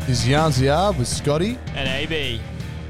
This is Yarns Yard with Scotty and AB.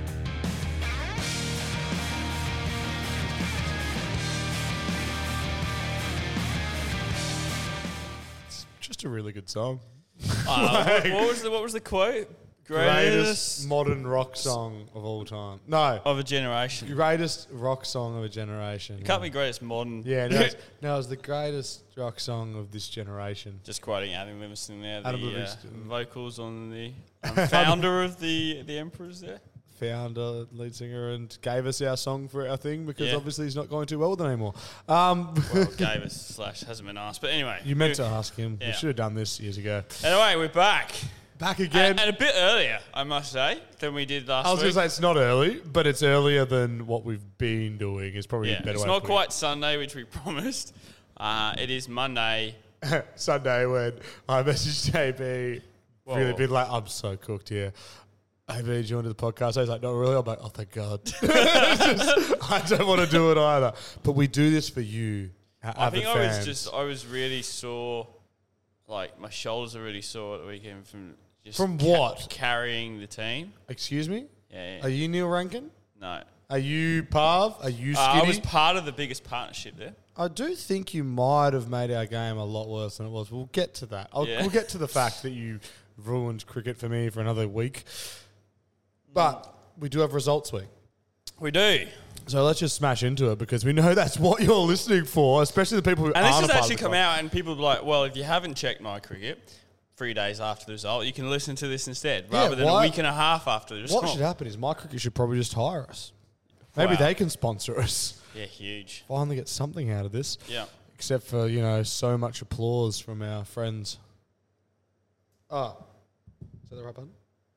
It's just a really good song. What was the quote? Greatest modern rock song of all time. No. Of a generation. Greatest rock song of a generation. It can't be greatest modern. Yeah, no, it's the greatest rock song of this generation. Just quoting Adam Livingston there, Adam the Livingston. vocals on the founder of the Emperors there. Founder, lead singer, and gave us our song for our thing because Yeah. obviously he's not going too well with it anymore. Well, gave us / hasn't been asked. But anyway. You meant to ask him. Yeah. We should have done this years ago. Anyway, we're back. Back again. And a bit earlier, I must say, than we did last week. I was going to say it's not early, but it's earlier than what we've been doing. It's probably a better way it's to not put quite Sunday, which we promised. It is Monday. Sunday when I messaged JB, Whoa. really been like, I'm so cooked here. AB joined the podcast. I was like, not really. I'm like, oh, thank God. I don't want to do it either. But we do this for you, I think I was really sore. Like, my shoulders are really sore at the weekend from what? Carrying the team. Excuse me? Yeah. Are you Neil Rankin? No. Are you Pav? Are you Skinny? I was part of the biggest partnership there. I do think you might have made our game a lot worse than it was. We'll get to that. We'll get to the fact that you ruined cricket for me for another week. But we do have results week. We do. So let's just smash into it because we know that's what you're listening for, especially the people who aren't a part And this of has actually the come club. out and people be like, well, if you haven't checked My Cricket 3 days after the result, you can listen to this instead rather than a week and a half after the result. What should happen is My Cricket should probably just hire us. Maybe they can sponsor us. Yeah, huge. Finally get something out of this. Yeah. Except for, so much applause from our friends. Oh. Is that the right button?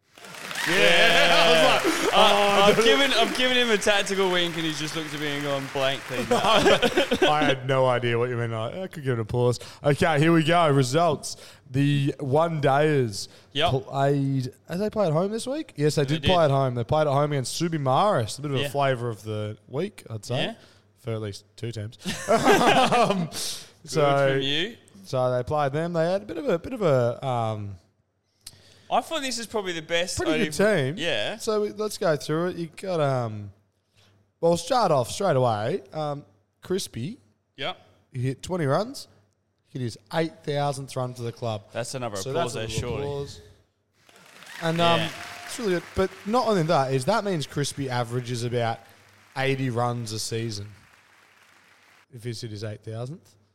Yeah. I've given him a tactical wink and he's just looked at me and gone blank. I had no idea what you meant. I could give an applause. Okay, here we go. Results. The one-dayers played... Have they played at home this week? Yes, they did play at home. They played at home against Subi Maris. A bit of a flavour of the week, I'd say. Yeah. For at least 2 teams. Good from you. So they played them. They had a bit of a I thought this is probably the best. pretty good team. Yeah. So let's go through it. You got well, we'll start off straight away. Crispy. Yep. He hit 20 runs. Hit his 8,000th run for the club. That's another So applause that's there, a little surely. applause. And it's really good. But not only that means Crispy averages about 80 runs a season if he's hit his 8,000th.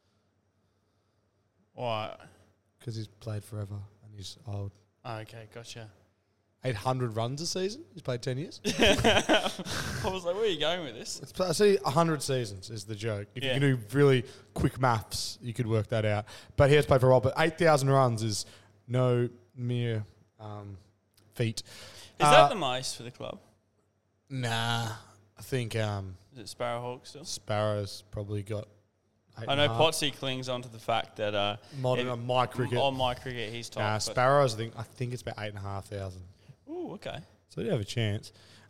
Why? Because he's played forever and he's old. Oh, okay, gotcha. 800 runs a season? He's played 10 years? I was like, where are you going with this? I see 100 seasons is the joke. If you can do really quick maths, you could work that out. But he has played for a while. But 8,000 runs is no mere feat. Is that the most for the club? Nah. I think Is it Sparrowhawk still? Sparrow's probably got 8.5. I know Potsy clings on to the fact that Modern on My Cricket. On My Cricket, he's top. Nah, Sparrows, I think it's about 8,500. Ooh, okay. So you have a chance.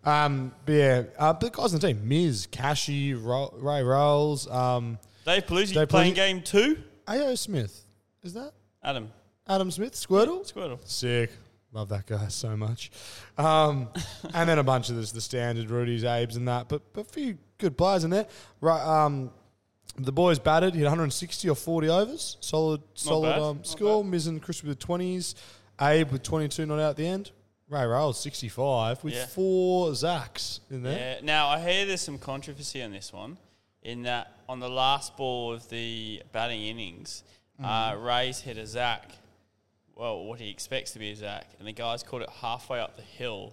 But the guys on the team, Miz, Cashy, Ray Rolls, Dave Paluzzi Dave playing Paluzzi. game 2. A.O. Smith. Is that Adam Smith? Squirtle? Squirtle. Sick. Love that guy so much. And then a bunch of the standard Rudies, Abes and that. But a few good players in there. Right. The boys batted, hit 160 or 40 overs. Solid score. Miz and Chris with the 20s. Abe with 22 not out at the end. Ray Rolls 65 with 4 Zacks in there. Yeah. Now, I hear there's some controversy on this one in that on the last ball of the batting innings, Ray's hit a Zac. Well, what he expects to be a Zac. And the guys caught it halfway up the hill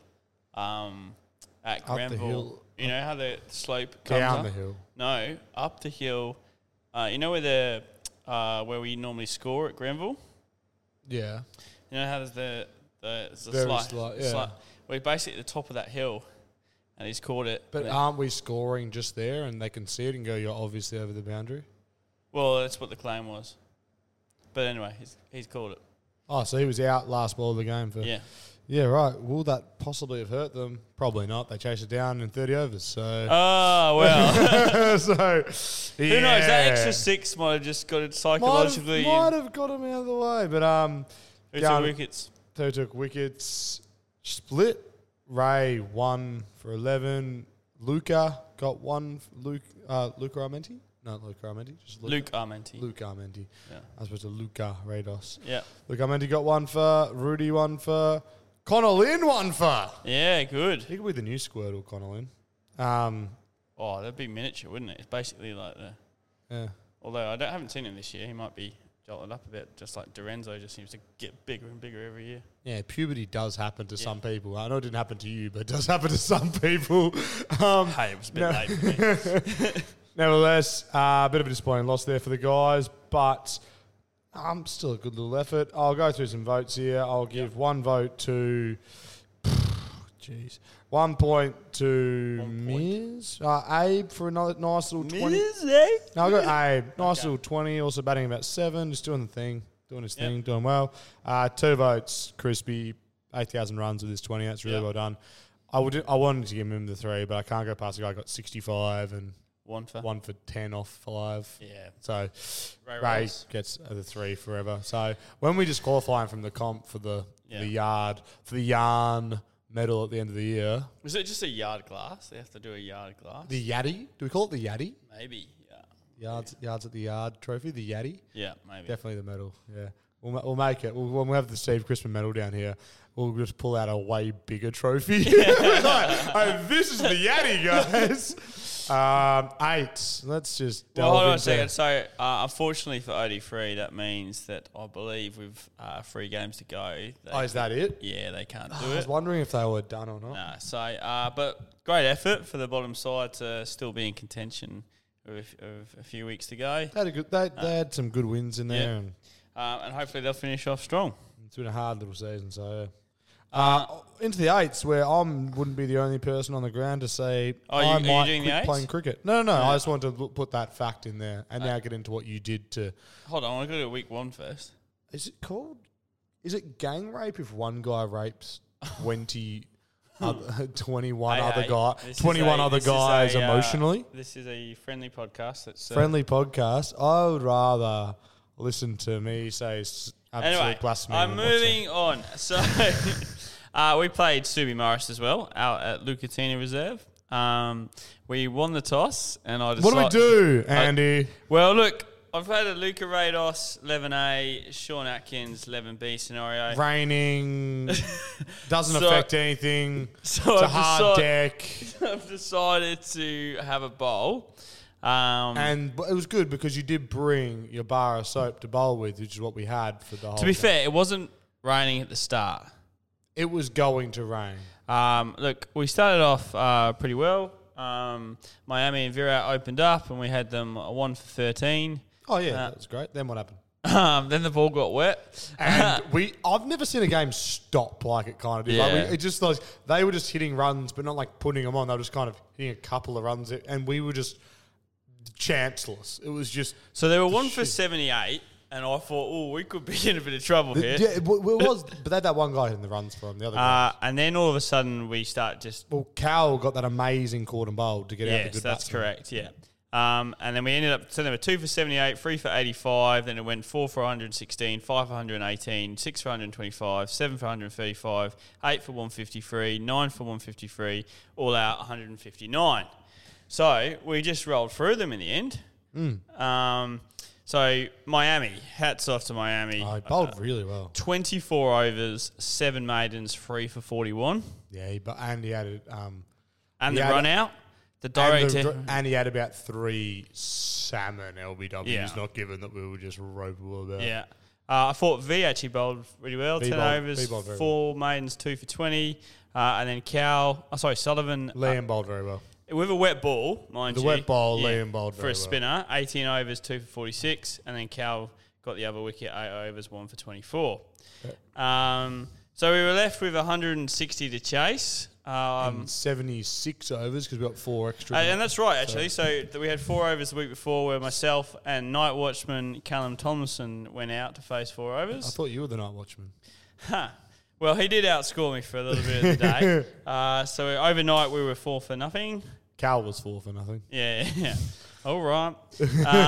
at Grenville. the hill. You know how the slope comes Down up? the hill. No, up the hill. You know where we normally score at Grenville? Yeah. You know how there's the Very slide? slight, yeah. We're basically at the top of that hill, and he's caught it. But aren't we scoring just there and they can see it and go, you're obviously over the boundary? Well, that's what the claim was. But anyway, he's caught it. Oh, so he was out last ball of the game for... Yeah. Yeah, right. Will that possibly have hurt them? Probably not. They chased it down in 30 overs, so... Oh, well. so, Who knows? That extra 6 might have just got it psychologically... Might have got him out of the way, but... Who took wickets? They took wickets. Split. Ray 1 for 11. Luca got 1. Luca Armenti? No, Luca Armenti. Just Luke Armenti. Luke Armenti. Yeah. I suppose to Luca Rados. Yeah. Luke Armenti got 1 for. Rudy 1 for. Connor Lynn 1 for. Yeah, good. He could be the new Squirtle, Connor Lynn. Oh, that'd be miniature, wouldn't it? It's basically like the... Yeah. Although I haven't seen him this year. He might be jolted up a bit, just like Dorenzo just seems to get bigger and bigger every year. Yeah, puberty does happen to some people. I know it didn't happen to you, but it does happen to some people. Hey, it was a bit late for me. Nevertheless, a bit of a disappointing loss there for the guys, but still a good little effort. I'll go through some votes here. I'll give 1 vote to... Jeez. 1 point to Miz. Abe for another nice little 20. Miz, eh? No, I got Abe. Nice little 20. Also batting about 7. Just doing the thing. Doing his thing. Doing well. 2 votes. Crispy. 8,000 runs with his 20. That's really well done. I wanted to give him the 3, but I can't go past the guy who got 65 and 1 for 10 off 5. Yeah. So Ray gets the 3 forever. So when we disqualify him from the comp for the yarn medal at the end of the year. Was it just a yard glass? They have to do a yard glass? The Yaddy? Do we call it the Yaddy? Maybe, yeah. Yards at the yard trophy, the Yaddy? Yeah, maybe. Definitely the medal, yeah. We'll make it. When we have the Steve Crispin medal down here, we'll just pull out a way bigger trophy. This is the Yaddy, guys. 8. Let's just delve hold on a into second. So, unfortunately for OD3, that means that I believe with 3 games to go. is that it? Yeah, they can't do I was it. wondering if they were done or not. Nah, so, but great effort for the bottom side to still be in contention with a few weeks to go. They had some good wins in there. And hopefully they'll finish off strong. It's been a hard little season, so into the 8s, where I wouldn't be the only person on the ground to say I might quit playing cricket. No. I just wanted to put that fact in there and now get into what you did to... Hold on, I got to do week 1 first. Is it gang rape if one guy rapes 21 other guys emotionally? This is a friendly podcast. Friendly podcast. I would rather listen to me say absolute blasphemy. I'm moving on. So we played Subi Morris as well out at Lucatina Reserve. We won the toss, and I decided... What do we do, Andy? Well, look, I've had a Luca Rados 11A, Sean Atkins 11B scenario. Raining doesn't affect anything. So it's a hard deck. I've decided to have a bowl. And it was good because you did bring your bar of soap to bowl with, which is what we had for the whole To be fair, it wasn't raining at the start. It was going to rain. Look, we started off pretty well. Miami and Virat opened up and we had them 1 for 13. Oh, yeah, that was great. Then what happened? Then the ball got wet. And I've never seen a game stop like it kind of did. Yeah. It just like they were just hitting runs, but not like putting them on. They were just kind of hitting a couple of runs, and we were just chanceless. It was just... So they were 1 for 78, and I thought, we could be in a bit of trouble here. Yeah, it was, but they had that one guy hitting the runs for them, the other guys. And then all of a sudden we start just... Well, Cal got that amazing caught and bowled to get out the good that's batsman. correct, yeah. And then we ended up, so they were 2 for 78, 3 for 85, then it went 4 for 116, 5 for 118, 6 for 125, 7 for 135, 8 for 153, 9 for 153, all out 159. So we just rolled through them in the end. So Miami, hats off to Miami. Oh, he bowled really well. 24 overs, 7 maidens, 3 for 41. Yeah, and he had it. And the run out. The direct and he had about 3 salmon LBWs, not given that we were just ropeable about. Yeah. I thought V actually bowled really well. 10 overs, 4 maidens, 2 for 20. And then Sullivan. Liam bowled very well. With a wet ball, mind you. The wet ball, Liam bowled very well. For a spinner, 18 overs, 2 for 46. And then Cal got the other wicket, 8 overs, 1 for 24. So we were left with 160 to chase. And 76 overs because we got 4 extra. And that's right, actually. So we had 4 overs the week before where myself and night watchman Callum Tomlinson went out to face 4 overs. I thought you were the night watchman. Well, he did outscore me for a little bit of the day. So overnight we were 4 for nothing. Cal was 4 for nothing. Yeah. All right.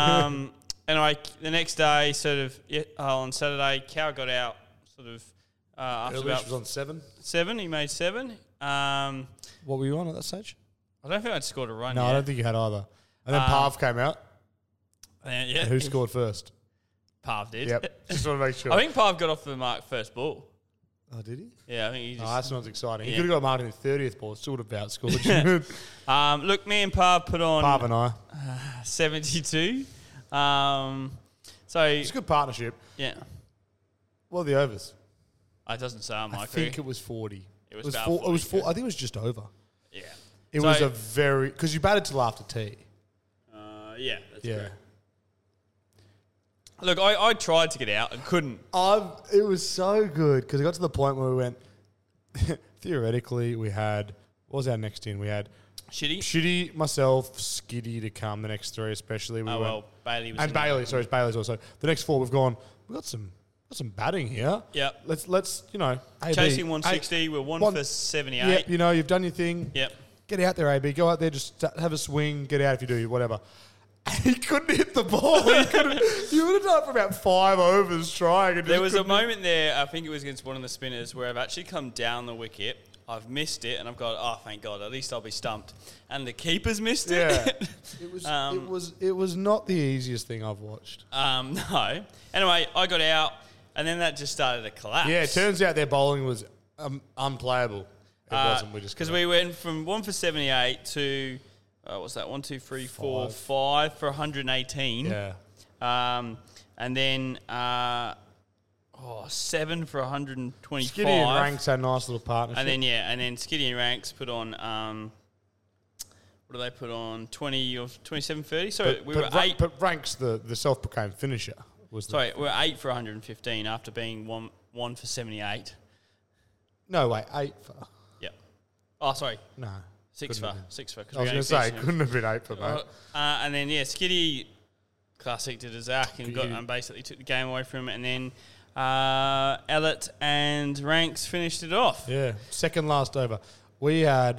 And the next day, on Saturday, Cal got out After Earlish about was on 7. 7, he made 7. I What were you on at that stage? don't think I'd scored a run No, yet. I don't think you had either. And then Parv came out. Yeah, And who scored first? Parv did. Yep. Just want to make sure. I think Parv got off the mark first ball. Oh, did he? Yeah, I think he just... Oh, that's not as exciting. He Yeah. could have got marked in the 30th ball. Still would have outscored you. Look, me and Parv put on Parv and I. 72. So, It's a good partnership. yeah. What are the overs? It doesn't say on my I think it was 40. It was about 4. It was 40, 4. I think it was just over. Yeah. It So- was a very... Because you batted till after tea. Yeah, that's Yeah. correct. Look, I tried to get out and couldn't. It was so good because it got to the point where we went... theoretically, we had... What was our next in? We had Shitty. Shitty, myself, Skiddy to come, the next 3 especially. We went, Bailey was and in there. Bailey, sorry, it's Bailey's also. The next 4 we've gone, we've got some batting here. Yep. Let's AB. Chasing 160, we're one for 78. Yep, you've done your thing. Yep. Get out there, AB. Go out there, just have a swing, get out if you do, whatever. He couldn't hit the ball. You would have done it for about 5 overs trying. And There was a moment there, I think it was against one of the spinners, where I've actually come down the wicket. I've missed it, and I've got, oh, thank God, at least I'll be stumped. And the keeper's missed it. Yeah. It was not the easiest thing I've watched. No. Anyway, I got out, and then that just started to collapse. Yeah, it turns out their bowling was unplayable. It wasn't. We just Because we went from 1 for 78 to, what's that? 1, 2, 3, 4, 5 for 118. Yeah. And then 7 for 125. Skiddy and Ranks had a nice little partnership. And then Skiddy and Ranks put on, what do they put on? 20 or 27, 30? So we were 8. But Ranks, the self-proclaimed finisher, was Sorry, we were 8 for 115 after being 1 for 78. No, wait, 8 for... Yep. Oh, sorry. No. 6 couldn't for. have been. 6 for. 'cause I was we going to only say, it finished couldn't have been 8 for, mate. And then, Skiddy classic to Zach and Good. and basically took the game away from him. And then Ellett and Ranks finished it off. Yeah, second last over. We had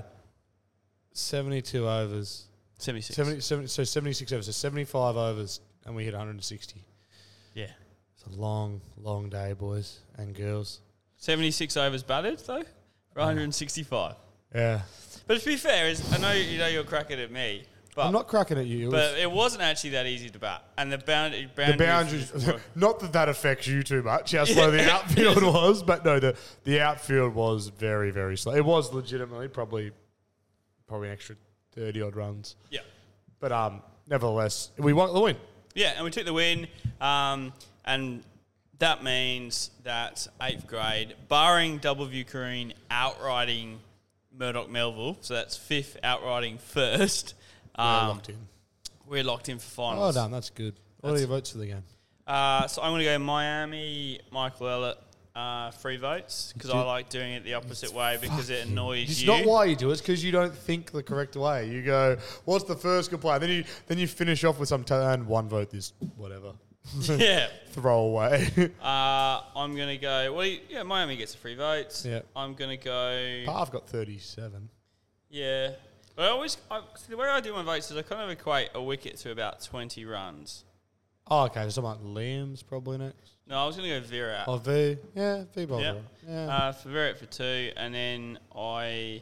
72 overs. 76. 76 overs, so 75 overs, and we hit 160. Yeah. It's a long, long day, boys and girls. 76 overs batted, though, for 165. Yeah. But to be fair, I know you're cracking at me, but I'm not cracking at you. But it wasn't actually that easy to bat. And the The boundaries boundaries, not that affects you too much, how slow the outfield was, but no, the outfield was very, very slow. It was legitimately probably an extra 30-odd runs. Yeah. But nevertheless, we won the win. Yeah, and we took the win, and that means that 8th grade, barring W. Careen outriding Murdoch Melville, so that's 5th outriding first. We're locked in. We're locked in for finals. Well done, that's good. What are your votes for the game? So I'm going to go Miami, Michael Ellett, 3 votes, because I like doing it the opposite way because it annoys It's you. not why you do it, it's because you don't think the correct way. You go, what's the first good play? Then you finish off with some and 1 vote this, whatever. Yeah. Throw away. I'm going to go, Miami gets 3 votes. Yeah. I'm going to go... I've got 37. Yeah. But the way I do my votes is I kind of equate a wicket to about 20 runs. Oh, okay. So something like Liam's probably next. No, I was going to go Virat. Oh, V. Yeah, V bowler. Yeah. For Virat for 2, and then I'm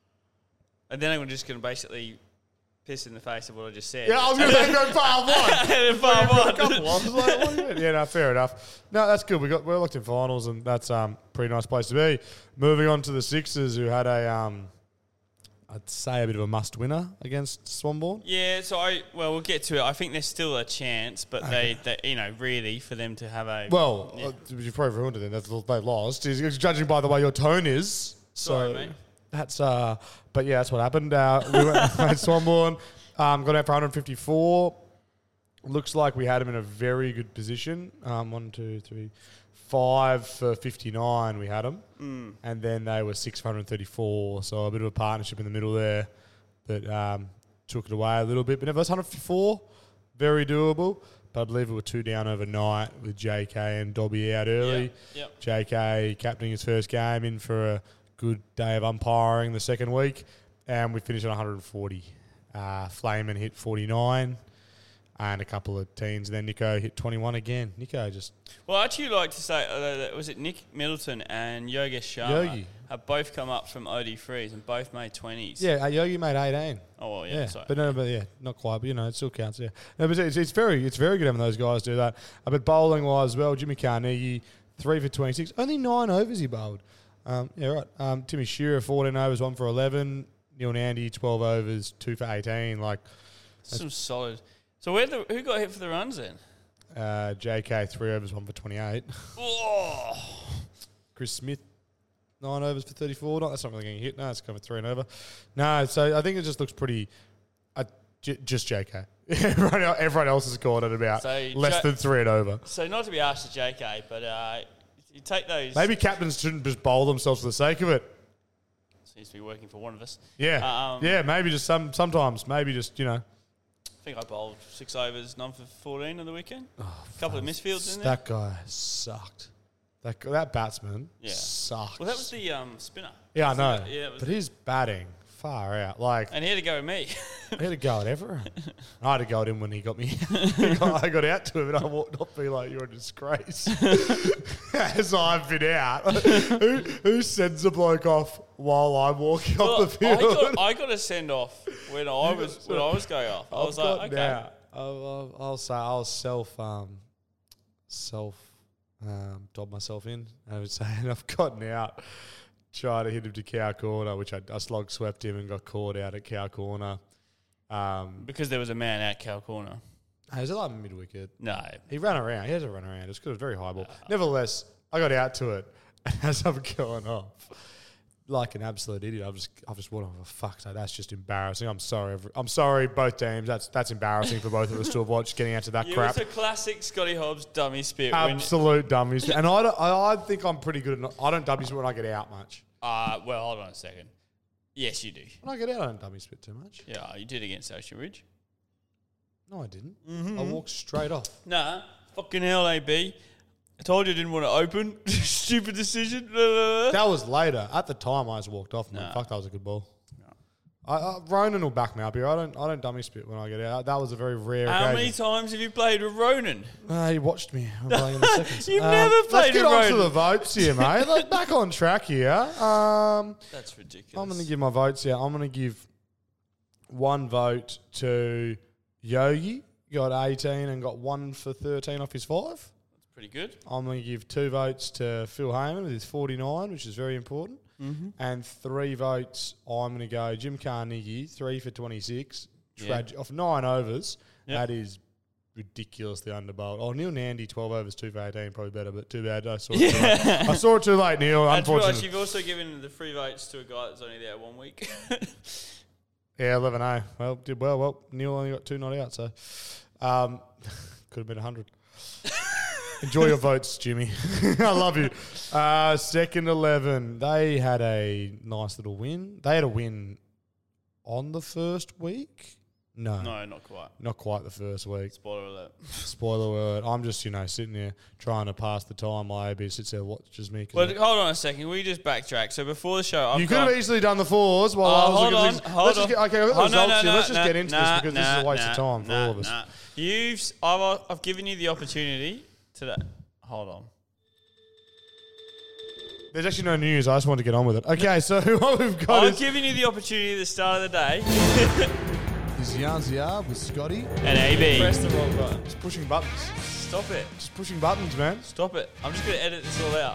just going to basically piss in the face of what I just said. Yeah, I was going to say go far one. And then far one. I was like, what do you mean? Yeah, no, fair enough. No, that's good. We're locked in finals, and that's pretty nice place to be. Moving on to the Sixers, who had I'd say a bit of a must winner against Swanbourne. Yeah, so we'll get to it. I think there's still a chance, but they really for them to have a... Well, you probably ruined it then. They've lost. Judging by the way your tone is. Sorry, so mate. That's, but yeah, that's what happened. We went played Swanbourne, got out for 154. Looks like we had him in a very good position. 1, 2, 3, 5 for 59 we had them. And then they were 6 for 134. So a bit of a partnership in the middle there that took it away a little bit. But nevertheless, 154, very doable. But I believe we were 2 down overnight with JK and Dobby out early. Yep. JK captaining his first game, in for a good day of umpiring the second week. And we finished on 140. Flayman hit 49. and a couple of teens. And then Nico hit 21 again. Nico just... Well, I'd actually like to say, was it Nick Middleton and Yogesh Sharma Yogi. have both come up from OD3s and both made 20s. Yeah, Yogi made 18. Oh, well, yeah, sorry. But not quite. But it still counts. Yeah, no, but it's very good having those guys do that. But bowling wise as well, Jimmy Carnegie 3 for 26, only 9 overs he bowled. Right. Timmy Shearer 14 overs, 1 for 11. Neil Nandy 12 overs, 2 for 18. Some solid. So who got hit for the runs then? JK 3 overs, 1 for 28. Oh. Chris Smith 9 overs for 34. That's not really getting hit. No, it's coming 3 and over. No, so I think it just looks pretty. Just JK. Everyone else has scored at about less than 3 and over. So not to be harsh to JK, but you take those. Maybe captains shouldn't just bowl themselves for the sake of it. Seems to be working for one of us. Yeah, maybe just sometimes. Maybe just, I think I bowled 6 overs, 9 for 14 on the weekend. A couple of misfields in there. That guy sucked. That batsman sucked. Well, that was the spinner. Yeah, I know. Yeah, but his batting, far out. And he had to go with me. He had to go at everyone. I had to go at him when he got me. I got out to him and I walked off being like, you're a disgrace. As I've been out. Who sends a bloke off while I'm walking off the field? I got a send off when I was going off. I was like, okay. I'll say I'll self dob myself in. I would say, and I've gotten out. Tried to hit him to cow corner, which I slog swept him and got caught out at cow corner. Because there was a man at cow corner. Hey, was it like mid wicket? No. He ran around. He had to run around. It was because it was very high ball. Nevertheless, I got out to it. And as I'm going off, like an absolute idiot, I've just walked off. Fuck, so that's just embarrassing. I'm sorry, both teams. That's embarrassing for both of us to have watched getting out to that crap. It was a classic Scotty Hobbs dummy spit. Absolute dummy spit. And I think I'm pretty good at I don't dummy spit when I get out much. Well, hold on a second. Yes, you do. When I get out, I don't dummy spit too much. Yeah, you did against Ocean Ridge. No, I didn't. I walked straight off. Nah, fucking hell, AB. I told you I didn't want to open. Stupid decision. That was later. At the time, I just walked off. And fuck, that was a good ball. No. Ronan will back me up here. I don't dummy spit when I get out. That was a very rare occasion. How many times have you played with Ronan? He watched me. I'm playing in the seconds. You've never played with Ronan. Let's get on to the votes here, mate. Let's back on track here. That's ridiculous. I'm going to give my votes here. I'm going to give 1 vote to Yogi. Got 18 and got 1 for 13 off his 5. Pretty good. I'm going to give 2 votes to Phil Heyman with his 49, which is very important. Mm-hmm. And 3 votes, I'm going to go Jim Carnegie, 3 for 26. Off 9 overs. Yep. That is ridiculously underbowled. Oh, Neil Nandy, 12 overs, 2 for 18, probably better, but too bad. I saw it too late. I saw it too late, Neil, unfortunately. You've also given the 3 votes to a guy that's only there 1 week. Yeah, 11-0. Well, did well. Well, Neil only got 2 not out, so could have been 100. Enjoy your votes, Jimmy. I love you. Second 11, they had a nice little win. They had a win on the first week. No, not quite. Not quite the first week. Spoiler alert. Spoiler alert. I'm just, sitting there trying to pass the time while AB sits there watches me. Well, hold on a second. We just backtrack. So before the show, you could have easily done the 4s while I was looking at things. Hold on. Let's just get into this because this is a waste of time for all of us. I've given you the opportunity today. Hold on. There's actually no news. I just wanted to get on with it. Okay, so what we've got I've given you the opportunity at the start of the day. Is Yanzia with Scotty and AB. Press the wrong button. Just pushing buttons. Stop it. Just pushing buttons, man. Stop it. I'm just going to edit this all out.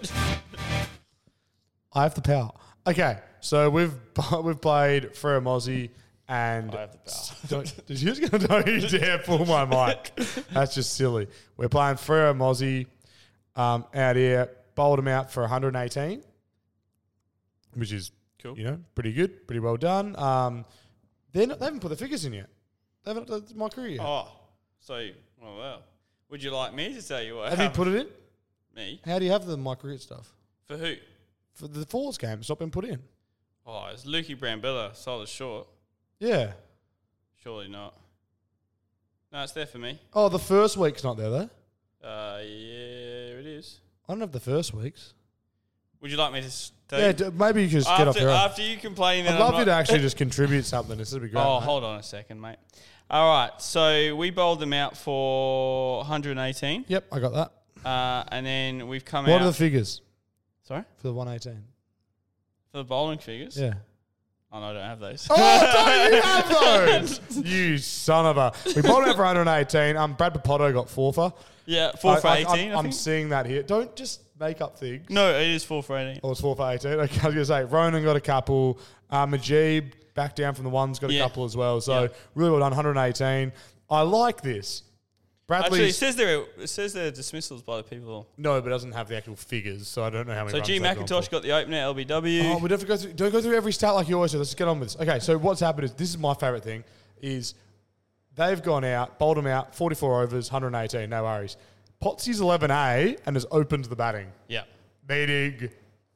I have the power. Okay, so we've played Freo Mozzie and... I have the power. Don't you dare pull my mic. That's just silly. We're playing Freo Mozzie out here. Bowled them out for 118, which is, cool. Pretty good. Pretty well done. They haven't put the figures in yet. They haven't done my career yet. Oh, so, well. Would you like me to tell you what? Have you put it in? Me? How do you have the my career stuff? For who? For the Force game. It's not been put in. Oh, it's Lukey Brambilla. Solid short. Yeah. Surely not. No, it's there for me. Oh, the first week's not there, though? Yeah, it is. I don't have the first weeks. Would you like me to tell you? Yeah, maybe you can just get off your own. After you complain, I'd love you to actually just contribute something. This would be great. Oh, mate. hold on a second, mate. All right, so we bowled them out for 118, Yep, I got that. and then we've come What out. are the figures Sorry? for the 118? For the bowling figures? Yeah. Oh, no, I don't have those. Oh, don't you have those? You son of a... We bowled out for 118. Brad Papotto got 4 for. Yeah, 4 for 18, I I'm think. seeing that here. Don't just make up things. No, it is 4 for 18. Oh, it's 4 for 18. Okay, I was going to say, Ronan got a couple. Majib, back down from the ones, got a couple as well. So, really well done, 118. I like this. Actually, Bradley's... it says there are dismissals by the people. No, but it doesn't have the actual figures, so I don't know how many So runs G. they've gone McIntosh for. got the opener, LBW. Oh, we don't have to go through. Don't go through every stat like you always do. Let's just get on with this. Okay, so what's happened is this is my favourite thing is they've gone out, bowled them out, 44 overs, 118, no worries. Potsy's 11A and has opened the batting. Yeah. Meaning,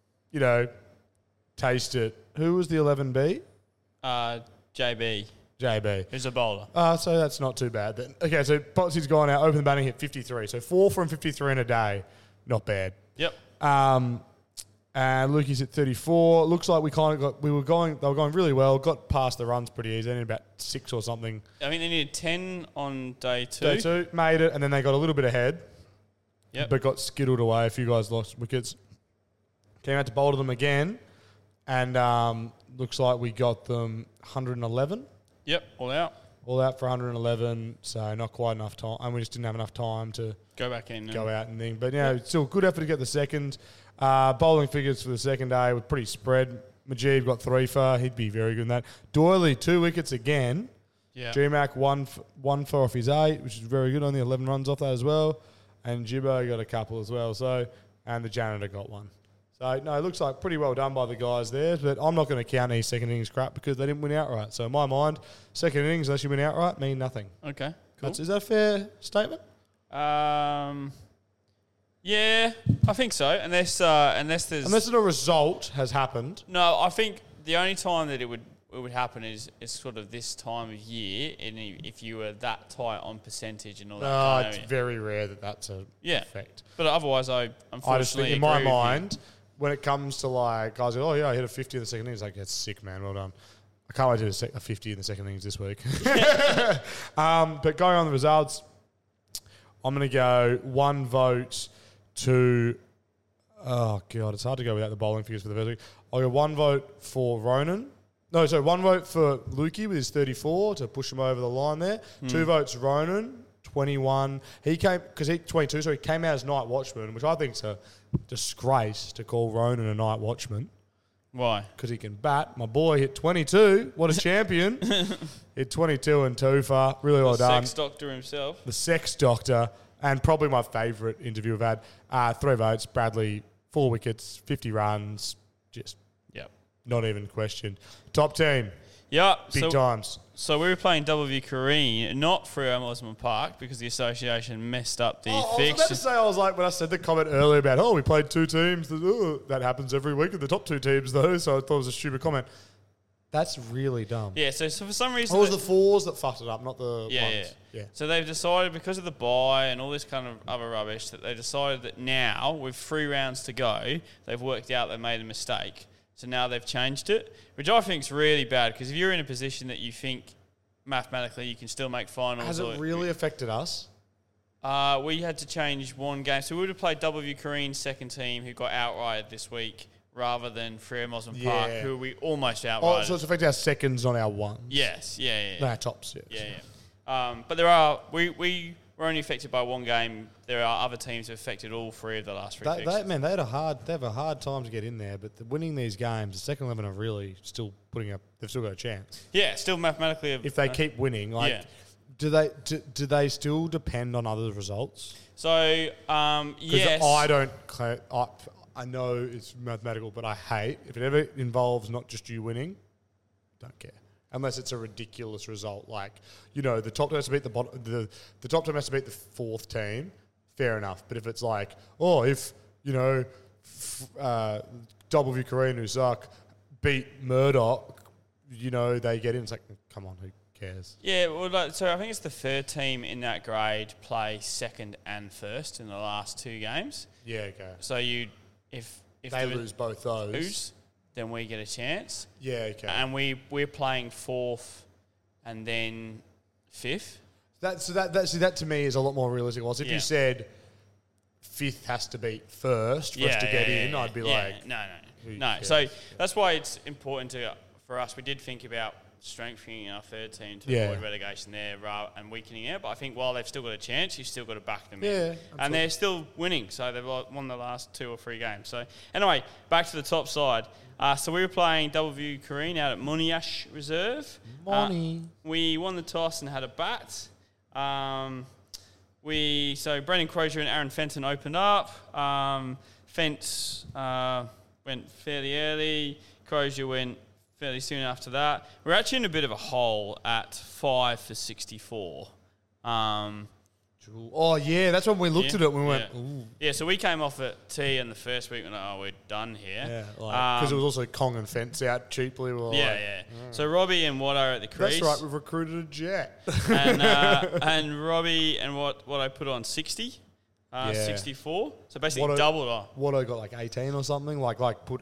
taste it. Who was the 11B? JB, JB. who's a bowler. So that's not too bad then. Okay, so Potsy's gone out, opened the batting, hit 53. So 4 from 53 in a day. Not bad. Yep. And Lukey's at 34. Looks like they were going really well, got past the runs pretty easy. They needed about 6 or something. I mean, they needed 10 on day 2. Day 2, made it, and then they got a little bit ahead. Yep. But got skittled away. A few guys lost wickets. Came out to bowl to them again, and looks like we got them 111. Yep, all out. All out for 111, so not quite enough time. And we just didn't have enough time to Go back in. go out and thing. But, still good effort to get the second. Bowling figures for the second day were pretty spread. Majid got 3 for. He'd be very good in that. Doyley, 2 wickets again. Yeah. GMAC, one for off his 8, which is very good on the 11 runs off that as well. And Jibbo got a couple as well. And the janitor got 1. So, no, it looks like pretty well done by the guys there. But I'm not going to count any second innings crap because they didn't win outright. So, in my mind, second innings, unless you win outright, mean nothing. Okay, cool. Is that a fair statement? Yeah, I think so. Unless there's... Unless a result has happened. No, I think the only time that it would happen is sort of this time of year, and if you were that tight on percentage and all that. It's very rare that that's a effect. But otherwise, I unfortunately just think in my agree with you. mind, when it comes to like guys, go, I hit a 50 in the second innings. Like, that's sick, man. Well done. I can't wait to do a 50 in the second innings this week. But going on the results, I'm going to go 1 vote to. Oh god, it's hard to go without the bowling figures for the first week. I'll go 1 vote for Ronan. No, so 1 vote for Lukey with his 34 to push him over the line there. 2 votes Ronan, 21. He came, because he 22, so he came out as night watchman, which I think is a disgrace to call Ronan a night watchman. Why? Because he can bat. My boy hit 22. What a champion. Hit 22 and 2 for. Really well done. Sex doctor himself. The sex doctor. And probably my favourite interview I've had. 3 votes. Bradley, 4 wickets, 50 runs. Just not even questioned. Top team. Yeah. Big times. So we were playing WV Careen, not Freo Mosman Park, because the association messed up the I was fixture. about to say, I was like, when I said the comment earlier about, we played 2 teams. That happens every week in the top 2 teams, though. So I thought it was a stupid comment. That's really dumb. Yeah, so for some reason... It was the 4s that fucked it up, not the ones. Yeah. So they've decided, because of the bye and all this kind of other rubbish, that they decided that now, with 3 rounds to go, they've worked out they made a mistake. So now they've changed it, which I think is really bad, because if you're in a position that you think mathematically you can still make finals... Has it really affected us? We had to change 1 game. So we would have played WV Careen's second team, who got outrighted this week, rather than Freo Mosman Park, who we almost outrighted. So it's affected our seconds on our 1s. Yes, No, our tops, but there are... We were only affected by 1 game. There are other teams who have affected all 3 of the last 3 fixtures. They have a hard time to get in there, but winning these games, the second 11 are really still they've still got a chance. Yeah, still mathematically. If they keep winning, do they still depend on other results? So, yes. I know it's mathematical, but I hate if it ever involves not just you winning, don't care. Unless it's a ridiculous result, like the top team has to beat the top team has to beat the 4th team. Fair enough, but if it's like, if WV Careen who suck beat Murdoch, they get in. It's like, come on, who cares? Yeah, well, so I think it's the 3rd team in that grade play 2nd and 1st in the last 2 games. Yeah, okay. So if they lose both those, then we get a chance. Yeah, okay. And we're playing 4th and then fifth. That to me is a lot more realistic. Whilst if you said fifth has to beat first for us to get in, I'd be like, no. So that's why it's important for us. We did think about strengthening our third team to avoid relegation there and weakening it. But I think while they've still got a chance, you've still got to back them in. Absolutely. And they're still winning. So they've won the last 2 or 3 games. So anyway, back to the top side. So we were playing Double View Kareen out at Monash Reserve. We won the toss and had a bat. So Brendan Crozier and Aaron Fenton opened up. Fence went fairly early. Crozier went fairly soon after that. We're actually in a bit of a hole at 5 for 64. That's when we looked at it. We went, ooh. Yeah, so we came off at T in the first week and we're done here. Yeah, because it was also Kong and Fence out cheaply. So Robbie and Watto are at the crease. That's right, we've recruited a jet. and Robbie and what I put on 60, 64. So basically doubled on. Watto got like 18 or something. He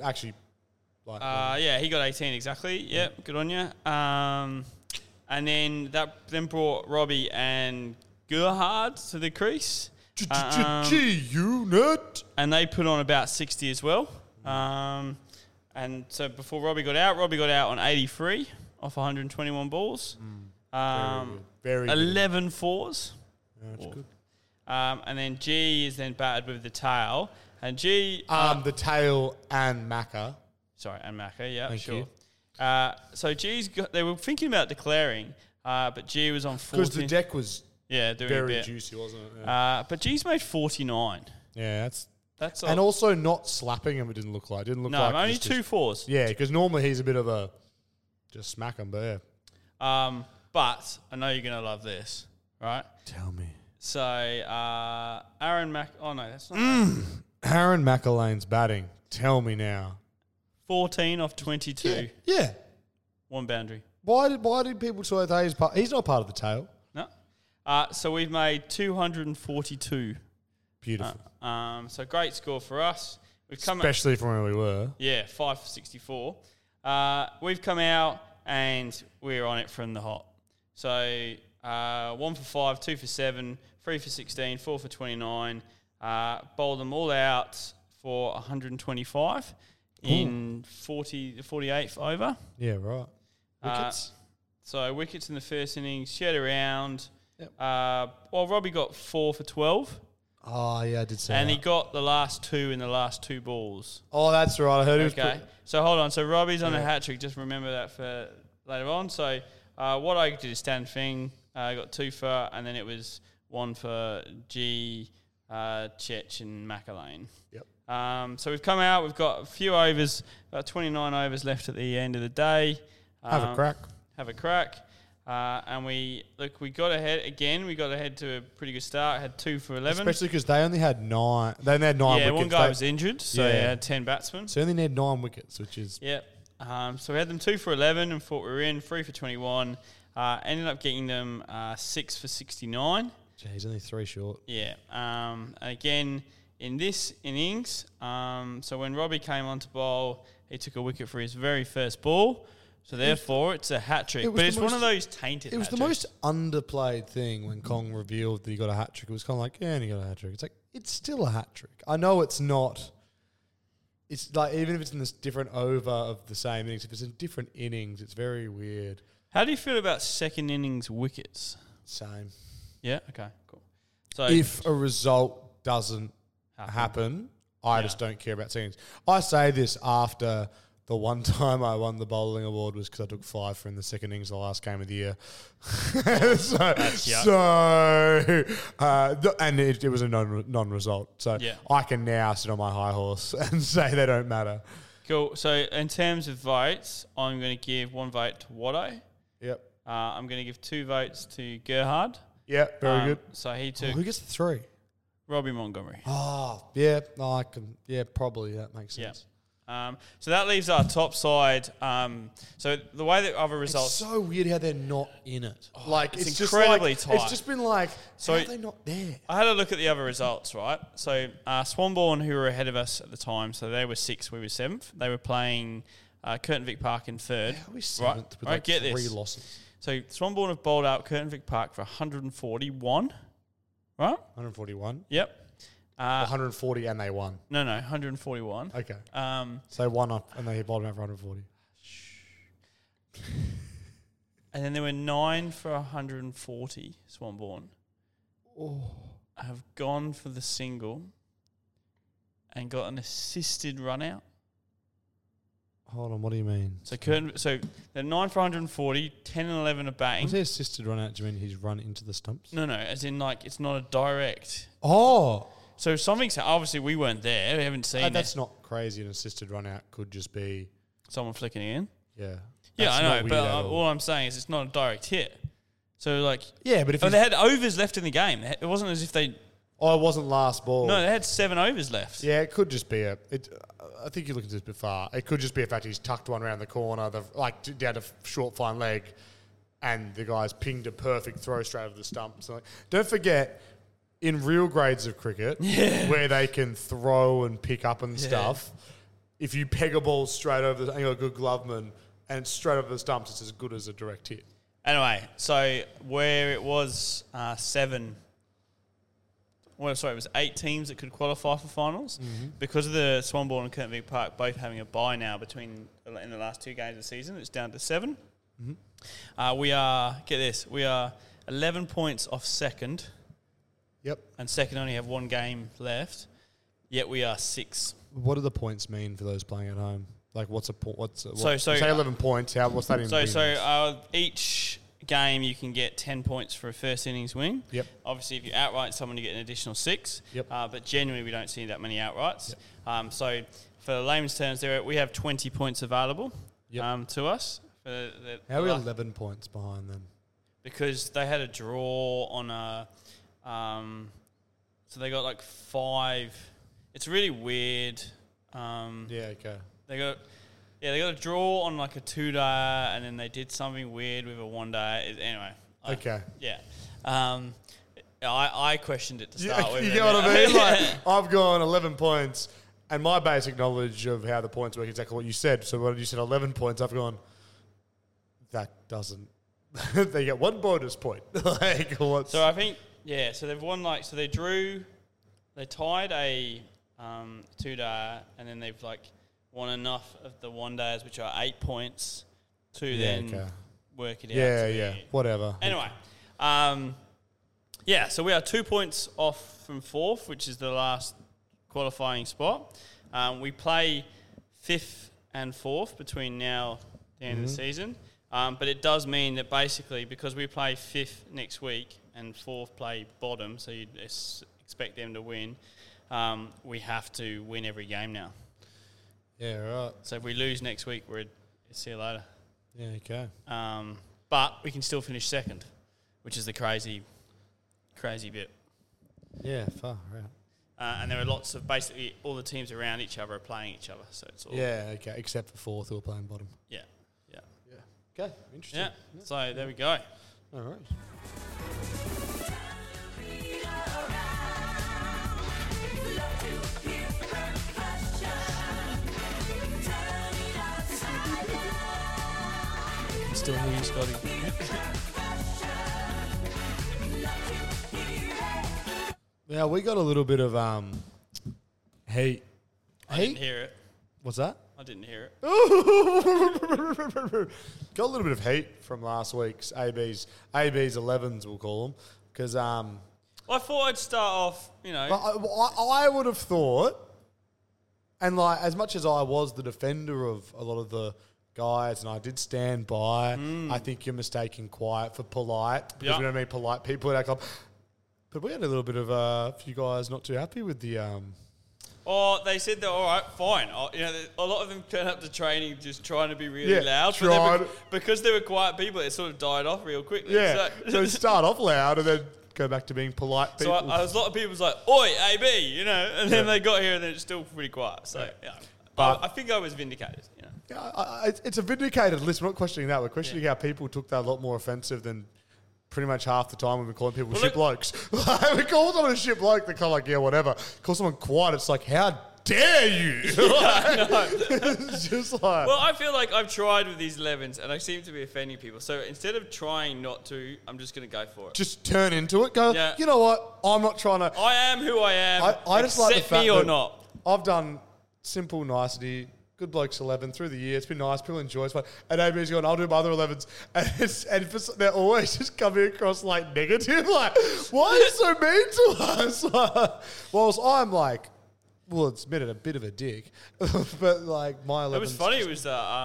got 18 exactly. Yep, good on you. And then that brought Robbie and Gerhard to the crease. G-Unit. And they put on about 60 as well. And so before Robbie got out on 83 off 121 balls. Very good. 11 fours. Yeah, that's good. And then G is then batted with the tail. And G... the tail and Macca. Sorry, and Macca, yeah, Thank sure. you. So G's they were thinking about declaring, but G was on 14. Because the deck was doing very a bit. juicy, wasn't it? Yeah, but G's made 49. yeah That's and also not slapping him. It didn't look like. Only 2 fours. Yeah, because normally he's a bit of a just smack him, but yeah. But I know you're gonna love this, right? Tell me. So Aaron Mac. Oh no, that's not. Aaron McElwain's batting. Tell me now. 14 off 22. Yeah. 1 boundary. Why did people say that he's not part of the tail? No. So we've made 242. Beautiful. So great score for us. We've come especially from where we were. Yeah, 5 for 64. We've come out and we're on it from the hot. So 1 for 5, 2 for 7, 3 for 16, 4 for 29. Bowled them all out for 125 in 48th over. Yeah, right. Wickets? So wickets in the first innings, shared around. Yep. Robbie got 4 for 12. Oh, yeah, I did say and that. he got the last 2 in the last 2 balls. Oh, that's right. I heard he was... Okay. So hold on. So Robbie's on a hat-trick. Just remember that for later on. So what I did is standard thing. I got 2 for... And then it was 1 for G, Chech and McElwain. Yep. So we've come out. We've got a few overs, about 29 overs left at the end of the day. Have a crack. And we got ahead again. We got ahead to a pretty good start. Had 2 for 11. Especially because they only had 9. They only had 9 wickets. Yeah, one guy was injured, so he had 10 batsmen. So they only need 9 wickets, which is... Yep. So we had them 2 for 11 and thought we were in. 3 for 21. Ended up getting them 6 for 69. He's only 3 short. Yeah. And again, in this innings, so when Robbie came on to bowl, he took a wicket for his very first ball. So therefore, it's a hat-trick. But it's one of those tainted It was the most underplayed thing when Kong revealed that he got a hat-trick. It was kind of like, and he got a hat-trick. It's like, it's still a hat-trick. I know it's not. It's like, even if it's in this different over of the same innings, if it's in different innings, it's very weird. How do you feel about second innings wickets? Same. Yeah? Okay, cool. So if a result doesn't happen, I just don't care about seconds. I say this after... The one time I won the bowling award was because I took 5 for in the second innings of the last game of the year. And it was a non-result. So I can now sit on my high horse and say they don't matter. Cool. So in terms of votes, I'm going to give 1 vote to Watto. Yep. I'm going to give 2 votes to Gerhard. Yep, very good. So he took... who gets the 3? Robbie Montgomery. Oh, yeah. No, I can... Yeah, probably. That makes sense. Yep. So that leaves our top side. So the way that other results... It's so weird how they're not in it. It's incredibly tight. It's just been like, how are they not there? I had a look at the other results, right? So Swanbourne, who were ahead of us at the time, so they were 6th, we were 7th. They were playing Curtin Vic Park in third. How are we seventh with right, like get 3 this. losses? So Swanbourne have bowled out Curtin Vic Park for 141, right? 141. Yep. 140 and they won. No, 141. Okay. Um, So they won up and they bowled out for 140. and then there were 9 for 140, Swanbourne. Oh. Have gone for the single and got an assisted run out. Hold on, what do you mean? So they're 9 for 140, 10 and 11 are batting. Was he assisted run out? Do you mean he's run into the stumps? No, as in like it's not a direct. Oh. So something's obviously we weren't there. We haven't seen That's not crazy. An assisted run out could just be someone flicking it in. Yeah. Yeah, That's I not know, weird but at all. all I'm saying is it's not a direct hit. So like, Yeah, but if they had overs left in the game. It wasn't as if they. Oh, it wasn't last ball. No, they had 7 overs left. Yeah, it could just be I think you're looking at this a bit far. It could just be a fact he's tucked one around the corner, down a short fine leg, and the guy's pinged a perfect throw straight over the stump. So don't forget, in real grades of cricket, where they can throw and pick up and stuff, if you peg a ball straight over and you're a good gloveman and it's straight over the stumps, it's as good as a direct hit. Anyway, so where it was 7. Well, sorry, it was 8 teams that could qualify for finals. Mm-hmm. Because of the Swanbourne and Curtin Vic Park both having a bye now in the last 2 games of the season, it's down to 7. Mm-hmm. We are 11 points off second. Yep. And second only have 1 game left. Yet we are 6. What do the points mean for those playing at home? Like, what's a point? So say 11 points. What's that in? So each game you can get 10 points for a first innings win. Yep. Obviously, if you outright someone, you get an additional 6. Yep. But generally, we don't see that many outrights. Yep. So for the layman's terms, we have 20 points available to us. How are we 11 points behind them? Because they had a draw on a... so they got like 5... It's really weird. Okay. They got a draw on like a 2-day, and then they did something weird with a 1-day. Anyway. Okay. Yeah. I questioned it to start with. You get what I mean? Like, I've gone 11 points, and my basic knowledge of how the points work is exactly what you said. So when you said 11 points, I've gone, that doesn't... they get 1 bonus point. Like, what's... So I think, so they've won so they tied a 2-day, and then they've won enough of the 1-days, which are 8 points, to work it out. Yeah, whatever. Anyway, so we are 2 points off from 4th, which is the last qualifying spot. We play 5th and 4th between now and the end of the season. But it does mean that basically, because we play 5th next week and 4th play bottom, so you'd expect them to win, we have to win every game now. Yeah, right. So if we lose next week, see you later. Yeah, okay. But we can still finish second, which is the crazy bit. Yeah, far out. And there are lots of basically all the teams around each other are playing each other, so it's all okay, except for 4th who are playing bottom. Yeah. Okay, interesting. Yeah. So there we go. All right. Still hear you, Scotty. Yeah, we got a little bit of heat. I didn't hear it. What's that? I didn't hear it. Got a little bit of heat from last week's AB's 11s, we'll call them, because I thought I'd start off, I would have thought, and as much as I was the defender of a lot of the guys, and I did stand by, I think you're mistaking quiet for polite, because we don't mean polite people at our club. But we had a little bit of a few guys not too happy with the... Oh, they said that, all right, fine. A lot of them turned up to training just trying to be really loud. But because they were quiet people, it sort of died off real quickly. Yeah, so start off loud and then go back to being polite people. So a lot of people was like, oi, AB, and then they got here and then it's still pretty quiet. So, But I think I was vindicated, Yeah, it's a vindicated list. We're not questioning that. We're questioning how people took that a lot more offensive than pretty much half the time when we're calling people shit blokes. We call someone a shit bloke, they're kind of like, yeah, whatever. Call someone quiet, it's like, how dare you? It's just like... Well, I feel like I've tried with these 11s and I seem to be offending people. So instead of trying not to, I'm just going to go for it. Just turn into it. Go, Yeah. you know what? I'm not trying to... I am who I am. I just like the accept fact me or that not. I've done simple nicety, good blokes 11 through the year. It's been nice. People enjoy it. And AB's going, I'll do my other 11s. They're always just coming across like negative. Like, why are you so mean to us? Whilst I'm like, well, it's been a bit of a dick. But like my 11s. It was funny. It was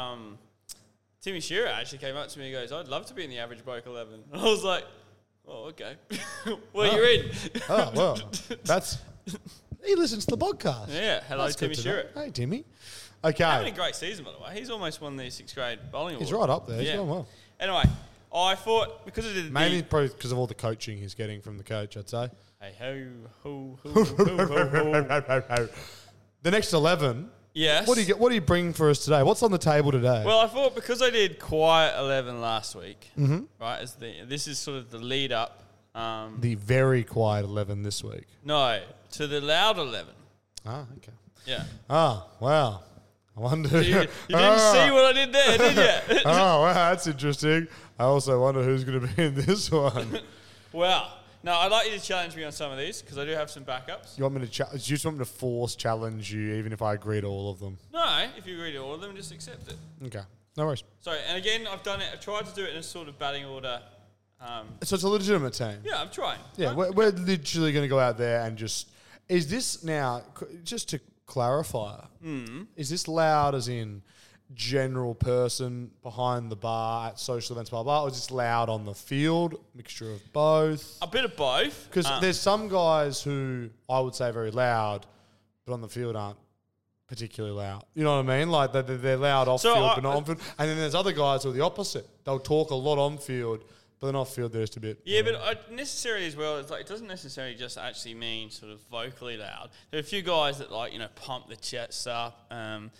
Timmy Shearer actually came up to me and goes, I'd love to be in the average bloke 11. And I was like, oh, okay. Well, you're in. Oh, well, that's... He listens to the podcast. Yeah. Hello, That's Timmy good to know. Shearer. Hey, Timmy. Okay. Having a great season, by the way. He's almost won the 6th grade bowling award. He's right up there. He's going well. Anyway, I thought because of the... Mainly probably because of all the coaching he's getting from the coach, I'd say. Hey, ho, ho, ho, ho, ho. The next 11. Yes. What do you bring for us today? What's on the table today? Well, I thought because I did quiet 11 last week, right, this is sort of the lead up. The very quiet 11 this week. No, to the loud 11. Ah, okay. Yeah. Ah, wow. I wonder. You didn't see what I did there, did you? Oh, wow, that's interesting. I also wonder who's going to be in this one. Well, no, I'd like you to challenge me on some of these because I do have some backups. You want me to? You just want me to force challenge you, even if I agree to all of them? No, if you agree to all of them, just accept it. Okay, no worries. Sorry, and again, I've tried to do it in a sort of batting order. So it's a legitimate team. Yeah, I'm trying. Yeah, right? we're literally going to go out there and just... Is this now, just to clarify, is this loud as in general person behind the bar at social events, blah, blah, or is this loud on the field, mixture of both? A bit of both. Because there's some guys who I would say are very loud, but on the field aren't particularly loud. You know what I mean? Like they're loud off field, but not on field. And then there's other guys who are the opposite. They'll talk a lot on field, but then off field they're just a bit... Yeah, but necessarily as well, it's like it doesn't necessarily just actually mean sort of vocally loud. There are a few guys that like, pump the chest up and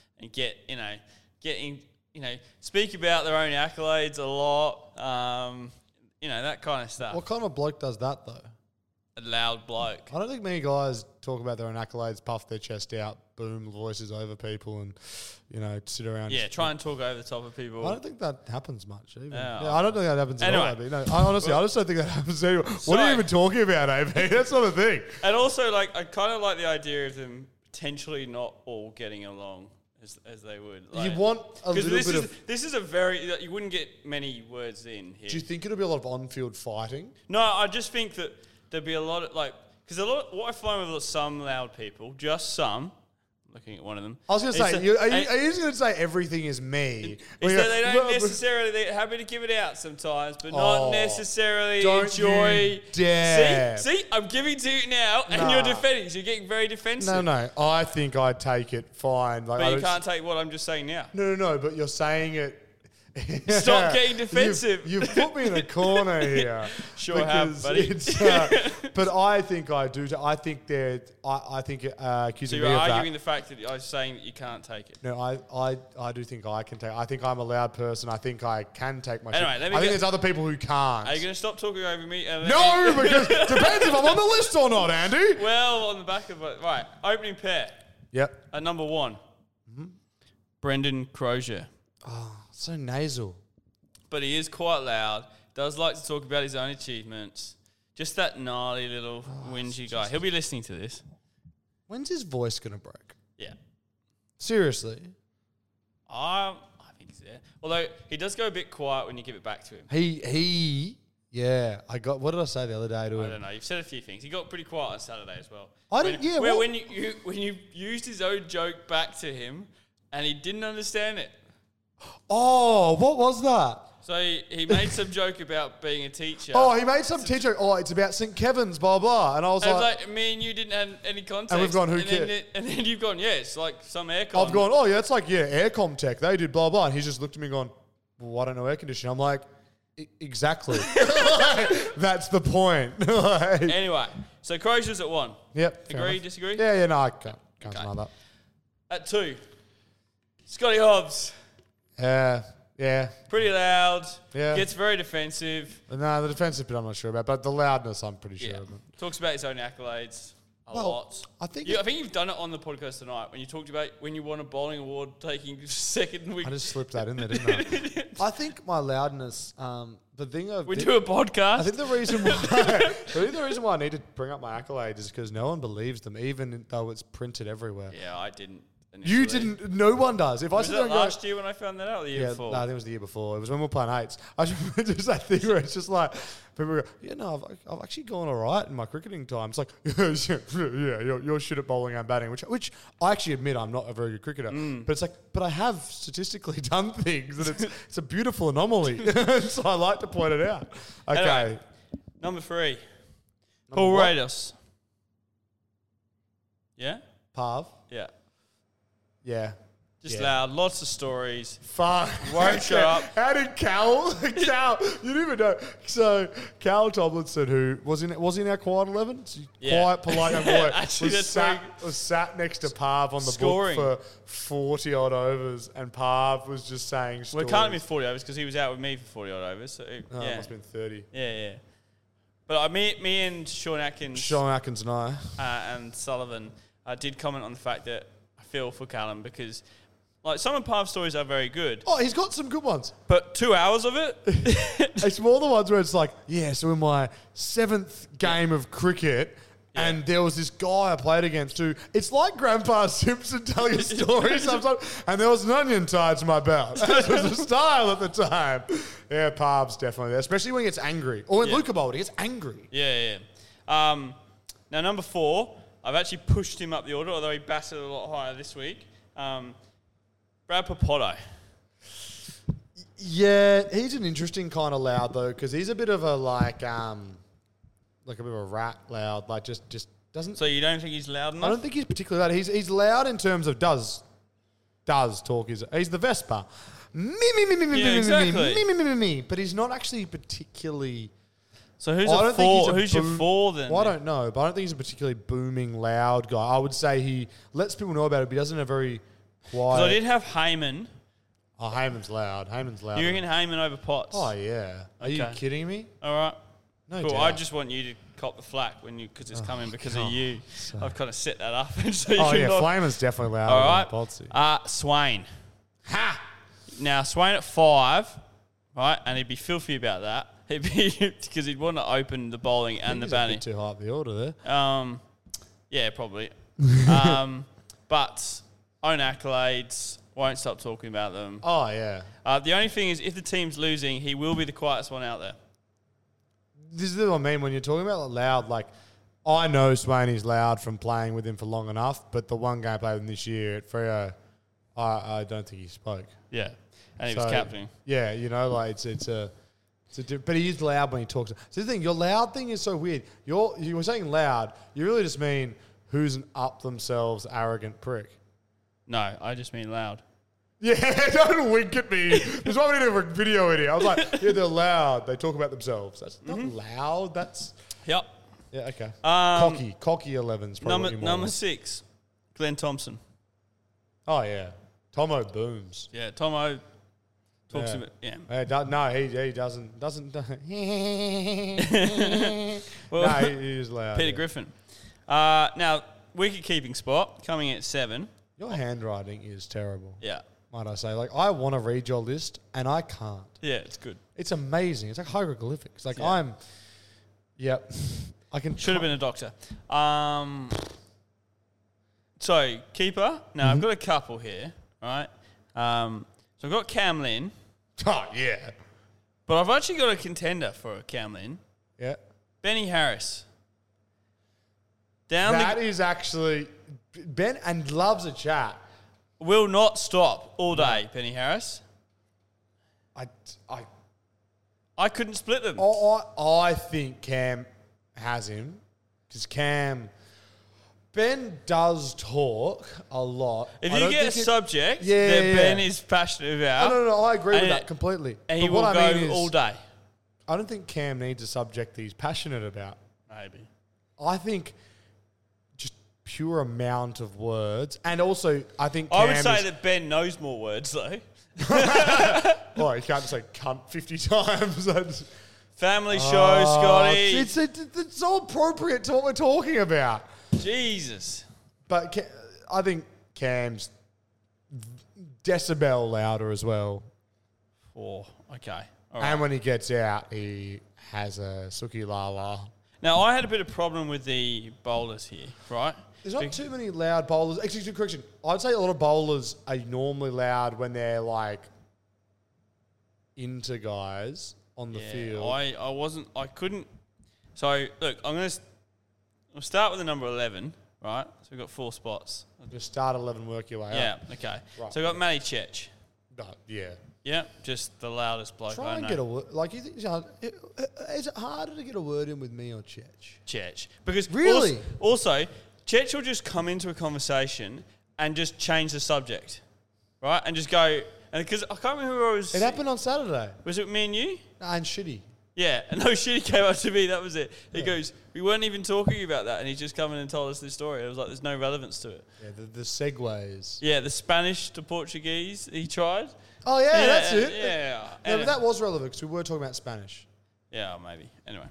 speak about their own accolades a lot, that kind of stuff. What kind of a bloke does that though? A loud bloke. I don't think many guys talk about their own accolades, puff their chest out, boom voices over people, and sit around. Yeah, try and talk over the top of people. I don't think that happens much. Even. Yeah, I don't think that happens anyway. at all. No, I just don't think that happens anyway. What are you even talking about, AB? That's not a thing. And also, like, I kind of like the idea of them potentially not all getting along as they would. Like, you want a little bit of... This is a very... You wouldn't get many words in here. Do you think it'll be a lot of on-field fighting? No, I just think that there'd be a lot of, like... Because what I find with some loud people, just some... Looking at one of them. I was going to say, are you just going to say everything is me? Is that they don't necessarily... They're happy to give it out sometimes, but not necessarily enjoy... Dare. See, I'm giving to you now, and you're defending. So you're getting very defensive. No. I think I'd take it fine. Like, but you can't take what I'm just saying now. No. But you're saying it... Stop getting defensive. You've put me in a corner here. Sure have, buddy. But I think I do. I think they're... I think accusing me of that. So you're arguing that, the fact that I was saying that you can't take it. No, I do think I can take... I think I'm a loud person. I think I can take my... Anyway, I think there's other people who can't. Are you going to stop talking over me? No, because it depends if I'm on the list or not, Andy. Well, on the back of it. Right, opening pair. Yep. At number 1. Brendan Crozier. Oh, so nasal. But he is quite loud. Does like to talk about his own achievements. Just that gnarly little whingy guy. He'll be listening to this. When's his voice going to break? Yeah. Seriously? I think he's there. Although, he does go a bit quiet when you give it back to him. Yeah. What did I say the other day to him? I don't know. You've said a few things. He got pretty quiet on Saturday as well. When you used his own joke back to him and he didn't understand it. Oh, what was that? So he made some joke about being a teacher. Oh, he made some teacher. Oh, it's about St. Kevin's, blah, blah. And I was like... me and you didn't have any context. And we've gone, who cares? And then you've gone, yeah, it's like some aircon. I've gone, it's like, aircom tech. They did blah, blah. And he's just looked at me and gone, well, I don't know air conditioning. I'm like, exactly. That's the point. Anyway, so Crozier's at 1. Yep. Agree, disagree? Yeah, no, I can't deny that. At 2, Scotty Hobbs. Yeah. Pretty loud. Yeah. Gets very defensive. No, the defensive bit I'm not sure about, but the loudness I'm pretty sure of. Talks about his own accolades. a lot. I think I think you've done it on the podcast tonight when you talked about when you won a bowling award taking second week. I just slipped that in there, didn't I? I think my loudness, the thing of... We do a podcast. I think the reason why I need to bring up my accolades is because no one believes them, even though it's printed everywhere. Yeah, I didn't. Initially. You didn't. No one does. If I Was sit that there and go, last year when I found that out? Or the year before? No, I think it was the year before. It was when we were playing eights. I just that thing where it's just like people go, yeah, no, I've actually gone all right in my cricketing time. It's like, yeah, you're shit at bowling and batting, which I actually admit I'm not a very good cricketer. But it's like, but I have statistically done things, and it's a beautiful anomaly. So I like to point it out. Okay, anyway, number 3, Paul Rados. Yeah, Pav. yeah. Yeah. Just loud, lots of stories. Fuck. Won't shut up. How did Cal, you didn't even know. So, Cal Tomlinson, who was in our quad 11? Yeah. Quiet, polite young boy. Actually, was sat next to Pav on the Scoring. book for 40 odd overs, and Pav was just saying Well, stories. it can't have been 40 overs because he was out with me for 40 odd overs. So It yeah. must have been 30. Yeah. But me and Sean Atkins and I. and Sullivan did comment on the fact that I feel for Callum because like some of Pav's stories are very good. Oh, he's got some good ones. But 2 hours of it? It's more the ones where it's like, yeah, so in my 7th game of cricket, and there was this guy I played against who, it's like Grandpa Simpson telling a story sometimes, and there was an onion tied to my belt. That was the style at the time. Yeah, Pav's definitely there, especially when he gets angry. Or when Luca Bold, he gets angry. Yeah. Now, number 4, I've actually pushed him up the order, although he batted a lot higher this week. Brad Papotto. Yeah, he's an interesting kind of loud, though, because he's a bit of a, like a bit of a rat loud, like just doesn't... So you don't think he's loud enough? I don't think he's particularly loud. He's loud in terms of does talk. He's the Vespa. Me, but he's not actually particularly... So who's your 4 then? Well, I don't know, but I don't think he's a particularly booming, loud guy. I would say he lets people know about it, but he doesn't have a very quiet... Because I did have Heyman. Oh, Heyman's loud. You reckon Heyman over Potts? Oh, yeah. Are you kidding me? All right. No cool. doubt. I just want you to cop the flack because it's coming because of you. I've kind of set that up. So Flamer's definitely loud. All right. Potsy. Swain. Ha! Now, Swain at 5, right? And he'd be filthy about that. He'd be because he'd want to open the bowling and the batting. Too high up the order there. Yeah, probably. But own accolades. Won't stop talking about them. Oh, yeah. The only thing is, if the team's losing, he will be the quietest one out there. This is what I mean when you're talking about loud. Like, I know Swaney's loud from playing with him for long enough, but the one game I played with him this year at Freo, I don't think he spoke. Yeah, and he was captain. Yeah, but he is loud when he talks. So the thing, your loud thing is so weird. You were saying loud. You really just mean who's an up themselves arrogant prick. No, I just mean loud. Yeah, don't wink at me. There's why we need a video in here. I was like, yeah, they're loud. They talk about themselves. That's not loud. That's... Yep. Yeah, okay. Cocky 11's probably number 6, Glenn Thompson. Oh, yeah. Tomo booms. Yeah, Tomo talks about... Yeah. No, he doesn't. Well, no, he is loud. Peter Griffin. Now, wicket-keeping spot, coming in at 7. Your handwriting is terrible. Yeah. Might I say. Like, I want to read your list, and I can't. Yeah, it's good. It's amazing. It's like hieroglyphics. Like, I can... Should have been a doctor. So, keeper. Now, I've got a couple here, right? So, I've got Cam Lynn. Oh, yeah. But I've actually got a contender for Cam Lynn. Yeah. Benny Harris. That is actually... Ben and loves a chat. Will not stop all day, Benny Harris. I couldn't split them. I think Cam has him because Ben does talk a lot. If you get a subject that Ben is passionate about... No, I agree with that completely. And he will go all day. I don't think Cam needs a subject that he's passionate about. Maybe. I think... pure amount of words, and also I think Cam I would say that Ben knows more words though. Well, you can't just say cunt 50 times. Family show, Scotty. It's so appropriate to what we're talking about. Jesus. But I think Cam's decibel louder as well. Oh, okay. All And right. when he gets out, he has a Suki Lala. Now, I had a bit of problem with the bowlers here, right? There's not too many loud bowlers. Actually, correction. I'd say a lot of bowlers are normally loud when they're like into guys on the field. I couldn't. So, look, I'll start with the number 11, right? So we've got 4 spots. Just start 11, work your way Yeah, up. okay. Right. So we've got Matty Chech. Yeah. Yeah, just the loudest bloke Try I and know. get a word. Like, you think, is it harder to get a word in with me or Chech? Chech. Because Really? Also, Chech will just come into a conversation and just change the subject, right? And just go, and because I can't remember who I was. It happened on Saturday. Was it me and you? And Shitty. Yeah, and no shit, he came up to me, that was it. He goes, we weren't even talking about that, and he just come in and told us this story. It was like, there's no relevance to it. Yeah, the segues. Yeah, the Spanish to Portuguese he tried. Oh, yeah, that's it. Yeah. No, but that was relevant because we were talking about Spanish. Yeah, maybe. Anyway.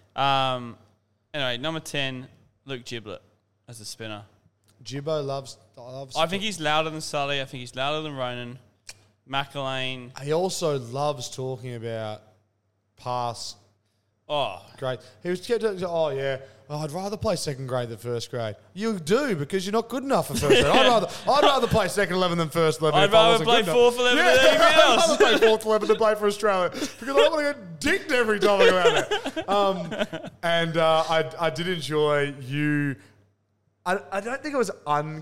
Anyway, number 10, Luke Giblet as the spinner. Gibbo loves. I think he's louder than Sully. I think he's louder than Ronan. McElwain. He also loves talking about past Oh, grade. He was kept saying, "Oh yeah, I'd rather play second grade than first grade." You do because you're not good enough for first grade. I'd rather play second 11 than first 11. I'd if I rather wasn't play good fourth enough. 11 than anything I'd else. rather play fourth 11 than play for Australia because I don't want to get dicked every time I go out there. I did enjoy you. I don't think it was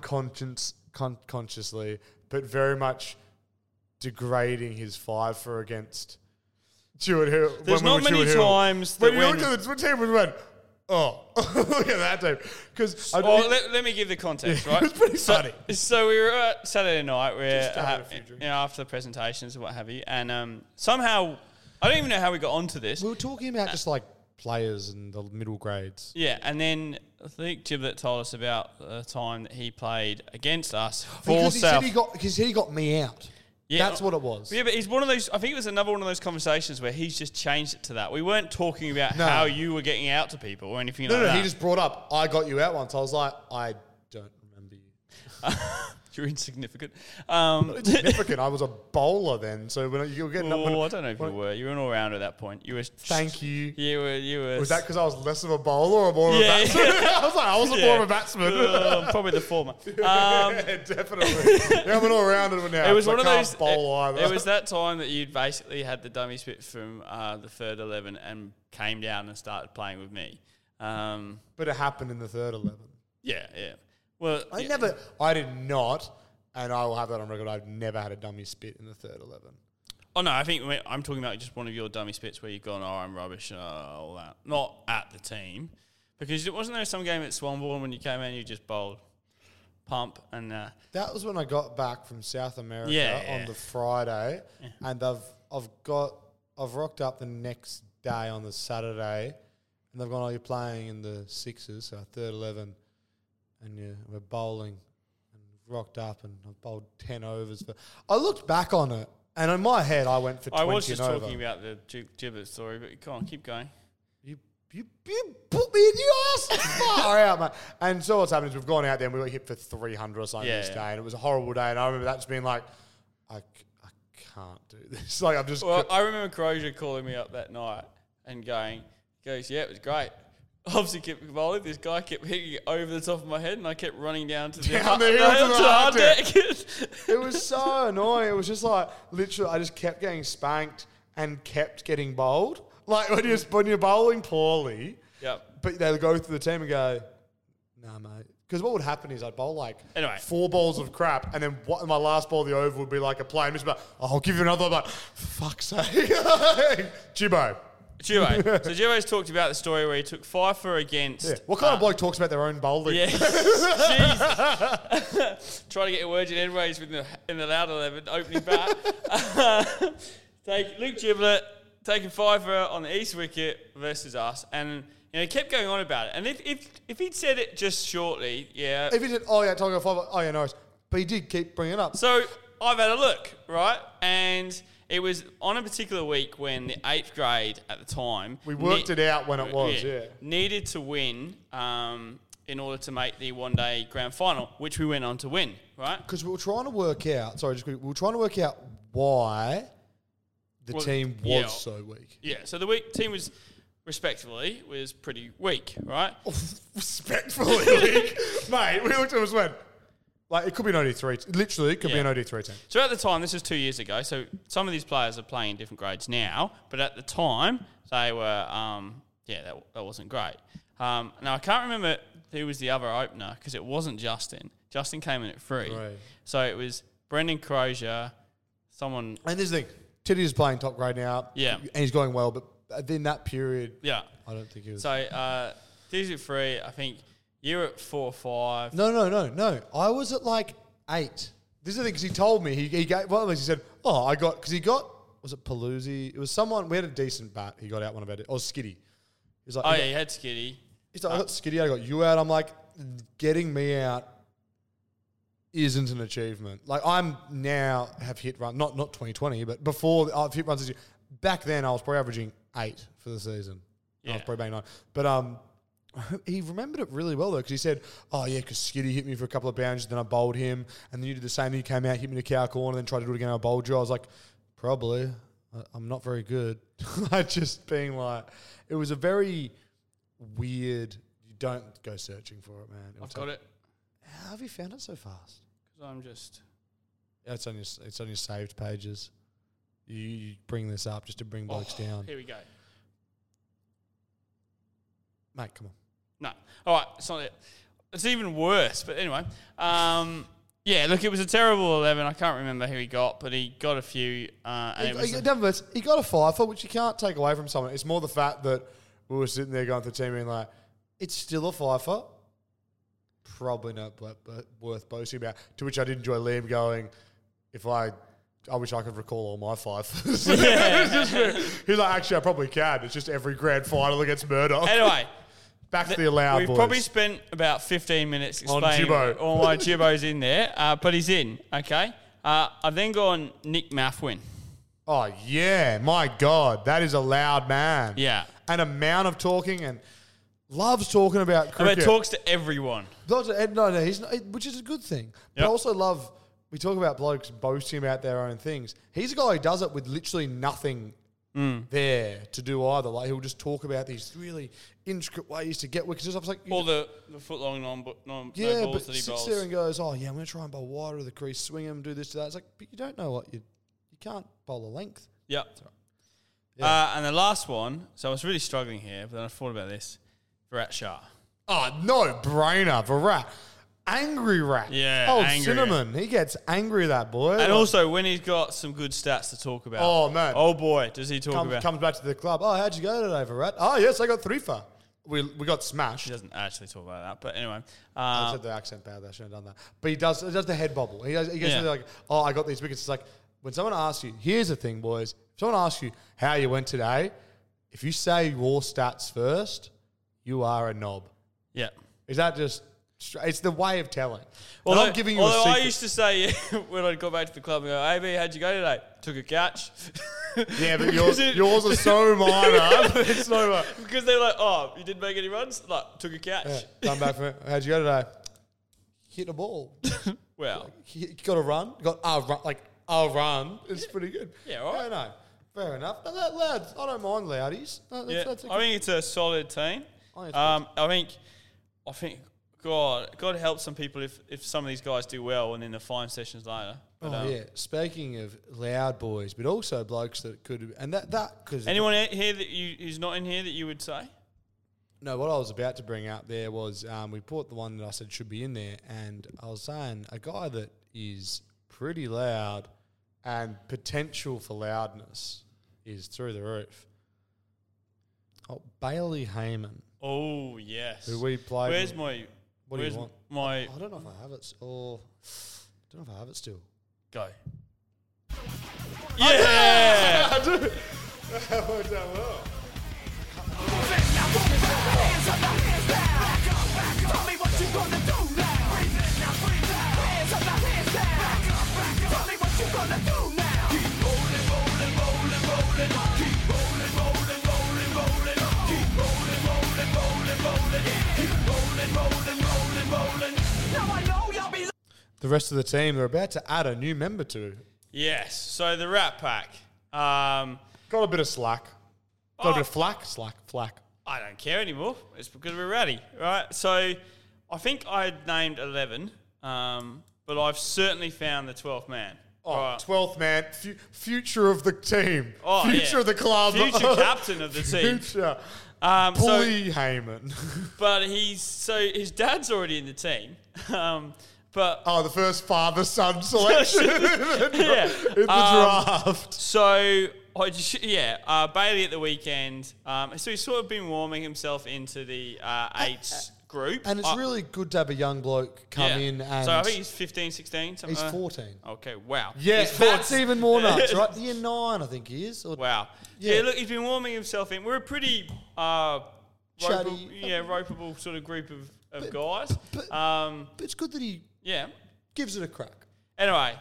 consciously, but very much degrading his 5 for against Stewart Hill. There's not many times that when you look at the team, we went, oh, look at that team. Because let me give the context, right? It was pretty funny. So we were at Saturday night, Just having a few drinks. after the presentations and what have you, and somehow I don't even know how we got onto this. we were talking about just like players in the middle grades. Yeah, and then I think Giblet told us about the time that he played against us for Because he South. said he got me out. Yeah, That's what it was. Yeah, but he's one of those. I think it was another one of those conversations where he's just changed it to that. We weren't talking about No. how you were getting out to people or anything No, like that. he just brought up, I got you out once. I was like, I don't remember you. You're insignificant. Significant. I was a bowler then, so when you were getting up. I don't know if you were. You were an all-rounder at that point. You were. Thank you. You were. Was that because I was less of a bowler or more of a batsman? I wasn't more of a batsman. Probably the former. Yeah, definitely. Yeah, I'm an all-rounder now. It was one I of can't those. bowl either. It was that time that you'd basically had the dummy spit from the third 11 and came down and started playing with me. But it happened in the third 11. Yeah. Well, I did not, and I will have that on record. I've never had a dummy spit in the third 11. Oh no, I think I'm talking about just one of your dummy spits where you've gone, oh, I'm rubbish, all that. Not at the team, because wasn't there some game at Swanbourne when you came in and you just bowled pump and That was when I got back from South America on the Friday, and I've rocked up the next day on the Saturday, and they've gone, oh, you're playing in the sixes, so third 11, and we're bowling, and rocked up, and I bowled 10 overs. I looked back on it, and in my head, I went for 20 I was just and over. talking about the Giblet story, but come on, keep going. You put me in the arse far out, mate. And so what's happened is we've gone out there and we got hit for 300 or something this day, and it was a horrible day. And I remember that just being like, I can't do this. Like I'm just. Well, I remember Crozier calling me up that night and he goes, yeah, it was great. Obviously kept bowling. This guy kept hitting it over the top of my head, and I kept running down to the hard deck. It was so annoying. It was just like literally, I just kept getting spanked and kept getting bowled. Like when you're bowling poorly, but they go through the team and go, nah, mate. Because what would happen is I'd bowl like 4 balls of crap, and then my last ball of the over would be like a play, and just be like, oh, I'll give you another. I'm like, for fuck's sake. Gibbo. So Gibbo's talked about the story where he took 5 for against. Yeah. What kind of bloke talks about their own bowling? Yeah. Trying to get your words in edgeways in the loud 11 opening bat. Take Luke Giblet taking 5 for on the east wicket versus us, and he kept going on about it. And if he'd said it just shortly, If he said, oh yeah, talking about 5, oh yeah, no worries. But he did keep bringing it up. So I've had a look, right? And it was on a particular week when the 8th grade at the time... We worked it out when it was, needed to win in order to make the one-day grand final, which we went on to win, right? Because we were trying to work out. Sorry, just quick. We were trying to work out why the team was so weak. Yeah. So the team was, respectively, was pretty weak, right? Respectfully weak, mate. We looked at us went. Like, it could be an OD3. Literally, it could be an OD3 team. So at the time, this was 2 years ago, so some of these players are playing in different grades now, but at the time, they were, that wasn't great. Now, I can't remember who was the other opener, because it wasn't Justin. Justin came in at 3. Right. So it was Brendan Crozier, someone... And this is the thing, Teddy is playing top grade now, and he's going well, but in that period, I don't think he was... So, Teddy's at 3, I think... You're at 4 or 5. No. I was at like 8. This is the thing, because he told me, he said, because he got, was it Paluzzi? It was someone, we had a decent bat. He got out one of it. Or Skitty. He was like, he had Skitty. He's like, I got Skitty, I got you out. I'm like, getting me out isn't an achievement. Like, I'm now have hit run, not 2020, but before I've hit runs. Back then, I was probably averaging 8 for the season. Yeah. I was probably bang 9. But, he remembered it really well, though, because he said, because Skitty hit me for a couple of boundaries, then I bowled him, and then you did the same thing. You came out, hit me to cow corner, then tried to do it again, I bowled you. I was like, probably. I'm not very good. Like, just being like, it was a very weird, you don't go searching for it, man. I've got it. How have you found it so fast? Because I'm just... Yeah, it's on your saved pages. You bring this up just to bring blokes down. Here we go. Mate, come on. No. All right, it's not it. It's even worse. But anyway, look, it was a terrible 11. I can't remember who he got, but he got a few. He got a 5, which you can't take away from someone. It's more the fact that we were sitting there going to the team and like, it's still a 5. Probably not worth boasting about. To which I did enjoy Liam going, I wish I could recall all my 5s. He's like, actually, I probably can. It's just every grand final against Murdoch. Anyway. Back to the allowed boys. We've probably spent about 15 minutes explaining all my Gibbos in there, but he's in, okay? I've then gone Nick Mathwin. Oh, yeah. My God. That is a loud man. Yeah. An amount of talking and loves talking about cricket. But talks to everyone. No, he's not, which is a good thing. But I also love, we talk about blokes boasting about their own things. He's a guy who does it with literally nothing there to do either. Like, he'll just talk about these really intricate ways to get wickets. Like, all the foot-long no balls that he bowls. Sits there and goes, I'm going to try and bowl wider of the crease, swing him, do this, do that. It's like, but you don't know what you can't bowl a length. Yep. Right. Yeah. And the last one, so I was really struggling here, but then I thought about this. Virat Shah. Oh, no brainer. Virat. Angry rat. Yeah, angry Cinnamon. Rat. He gets angry, that boy. And also, when he's got some good stats to talk about. Oh, man. Oh, boy, does he talk about. Comes back to the club. Oh, how'd you go today, Virat? Oh, yes, I got 3 for. We got smashed. He doesn't actually talk about that, but anyway. I said the accent bad. I shouldn't have done that. But he does the head bobble. He gets like, I got these wickets. It's like, when someone asks you, here's the thing, boys. If someone asks you how you went today, if you say your stats first, you are a knob. Yeah. Is that just... It's the way of telling. Although, I'm giving you a secret. I used to say when I'd go back to the club and go, AB, how'd you go today? Took a catch. Yeah, but yours are so minor. It's so minor. Because they're like, oh, you didn't make any runs? Like, took a catch. Yeah, come back from it. How'd you go today? Hit a ball. Well. You got a run? You got a run. It's pretty good. Yeah, all right. No. Fair enough. No, lads, I don't mind loudies. That's I think it's a solid team. I think God help some people if some of these guys do well and then the fine sessions later. But, Speaking of loud boys, but also blokes that could, and that because anyone here who's not in here that you would say? No, what I was about to bring up there was we put the one that I said should be in there, and I was saying a guy that is pretty loud and potential for loudness is through the roof. Oh, Bailey Heyman. Oh yes. Who we played? Where's my? What do you want? I don't know if I have it. Or I don't know if I have it still. Go. Yeah! I do. That worked out well. Tell me what you gonna do now. Hands up, hands down. Tell me what you gonna do now. Keep rolling, rolling, rolling, rolling. Keep rolling, rolling, rolling, rolling. Keep rolling, rolling, rolling, rolling. Keep rolling, The rest of the team, they're about to add a new member to. Yes. So the Rat Pack. Got a bit of slack. Got a bit of flack. I don't care anymore. It's because we're ratty, right? So I think I had named 11, but I've certainly found the 12th man. Oh, Right. 12th man, future of the team, Oh, future yeah. of the club, Future captain of the team. future. So, Bully Heyman. but his dad's already in the team. But Oh, the first father-son selection in yeah. the draft. So Bailey at the weekend. So he's sort of been warming himself into the 8 group. And it's really good to have a young bloke come in and... So I think he's 15, 16, something he's like that. 14. Okay, wow. Yeah, He's that's 14. even more nuts, right? Year 9, I think he is. Or, Wow. Yeah. Yeah, look, he's been warming himself in. We're a pretty Chatty. ropeable sort of group of guys. But it's good that he Yeah. gives it a crack. Anyway,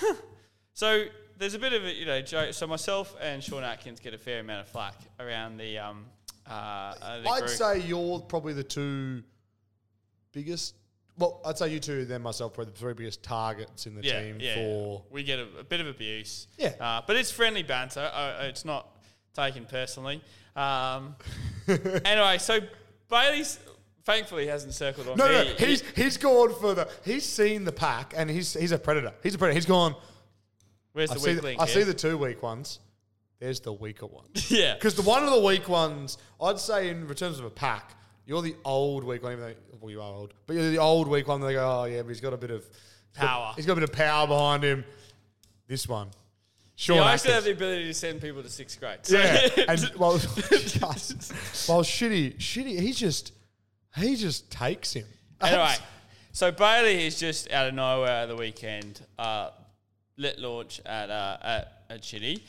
so there's a bit of a joke. So myself and Sean Atkins get a fair amount of flack around the I'd group. say you're probably the two biggest... Well, I'd say you two, then myself, probably the 3 biggest targets in the team for... We get a bit of abuse. Yeah. But it's friendly banter. It's not taken personally. Anyway, so Bailey's thankfully hasn't circled on me. No, he's gone for the... He's seen the pack, and he's a predator. He's a predator. He's gone... Where's the weak link? I see the 2 weak ones. There's the weaker ones. Yeah. Because the one of the weak ones, I'd say in terms of a pack, you're the old weak one, even though, well, you are old, but you're the old weak one. They go, oh yeah, but he's got a bit of Power. He's got a bit of power behind him. This one, Sean I actually have Atkins. the ability to send people to 6th grade. So Yeah, and well, shitty. He just takes him. Anyway, so Bailey is just out of nowhere at the weekend. Let launch at Chitty.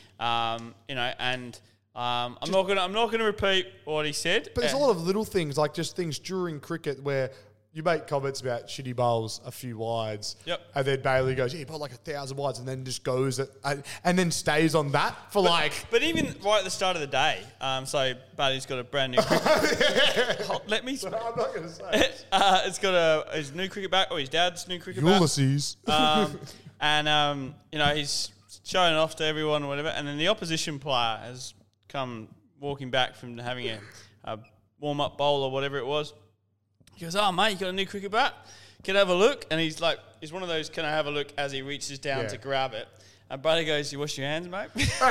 And I'm not gonna repeat what he said. But there's a lot of little things, like just things during cricket where you make comments about shitty bowls a few wides. Yep. And then Bailey goes, yeah, he bowled like 1,000 wides, and then just goes and then stays on that for But even right at the start of the day, so Bailey's got a brand new cricket. Let me. I'm not going to say it. It's got his new cricket bat, or his dad's new cricket bat. Ulysses. And he's showing it off to everyone or whatever. And then the opposition player has come walking back from having a warm-up bowl or whatever it was. He goes, oh, mate, you got a new cricket bat? Can I have a look? And he's one of those, can I have a look, as he reaches down to grab it. And Brady goes, you wash your hands, mate?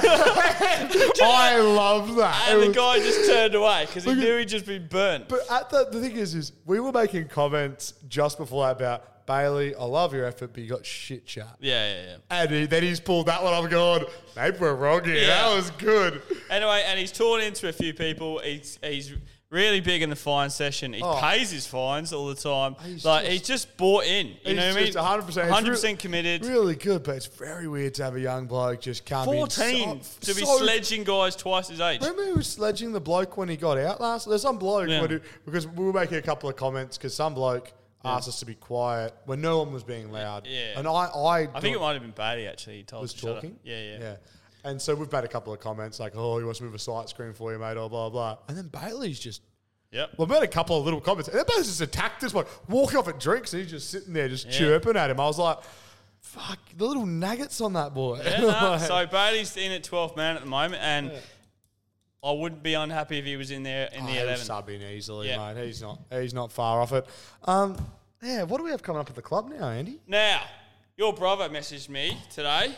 I love that. And the guy just turned away because he knew he'd just been burnt. But the thing is we were making comments just before that about Bailey, I love your effort, but you got shit chat. Yeah. And then he's pulled that one up and gone, maybe we're wrong here. Yeah. That was good. Anyway, and he's torn into a few people. He's really big in the fine session. He pays his fines all the time. He's just bought in. You know what I mean? 100%. 100% committed. Really good, but it's very weird to have a young bloke just come 14 in. to be sledging guys twice his age. Remember he was sledging the bloke when he got out last? There's some bloke, Yeah. because we were making a couple of comments because some bloke asked us to be quiet when no one was being loud. Yeah. And I think it might have been Bailey, actually. He told was us to shut up. talking. Yeah. And so we've made a couple of comments like, oh, he wants to move a sight screen for you, mate, or blah, blah. And then Bailey's just... Yep. Well, we made a couple of little comments. And then Bailey's just attacked this one, walking off at drinks, and he's just sitting there just chirping at him. I was like, fuck, the little nuggets on that boy. Yeah, no. So Bailey's in at 12th man at the moment, and I wouldn't be unhappy if he was in there in the 11. He'll sub in easily, mate. He's not far off it. What do we have coming up at the club now, Andy? Now, your brother messaged me today.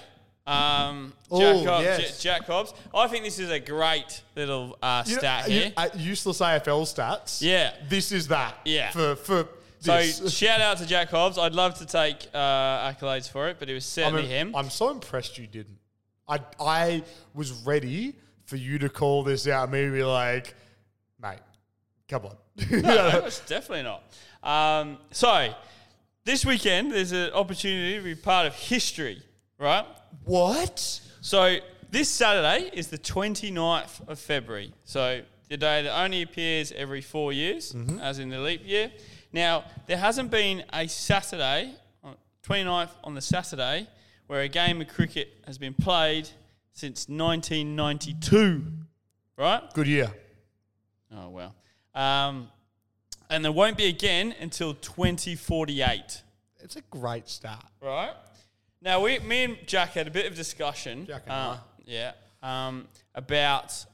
Yes. Jack Hobbs. I think this is a great little stat here. Useless AFL stats. Yeah. This is that. Yeah. For So this. shout out to Jack Hobbs. I'd love to take accolades for it, but it was certainly him. I'm so impressed you didn't. I was ready for you to call this out and me be like, mate, come on. No, it's definitely not. So this weekend, there's an opportunity to be part of history, right? What? So this Saturday is the 29th of February. So the day that only appears every 4 years, as in the leap year. Now, there hasn't been a Saturday, 29th on the Saturday, where a game of cricket has been played since 1992, right? Good year. Oh, well. And there won't be again until 2048. It's a great start. Right. Now, me and Jack had a bit of discussion. Jack and I. Yeah. About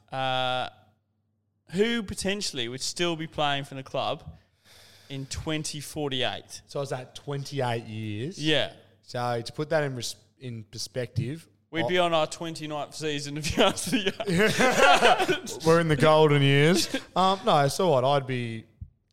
who potentially would still be playing for the club in 2048. So is that 28 years? Yeah. So to put that in perspective, We'd be on our 29th season if you asked the we're in the golden years. No, so what? I'd be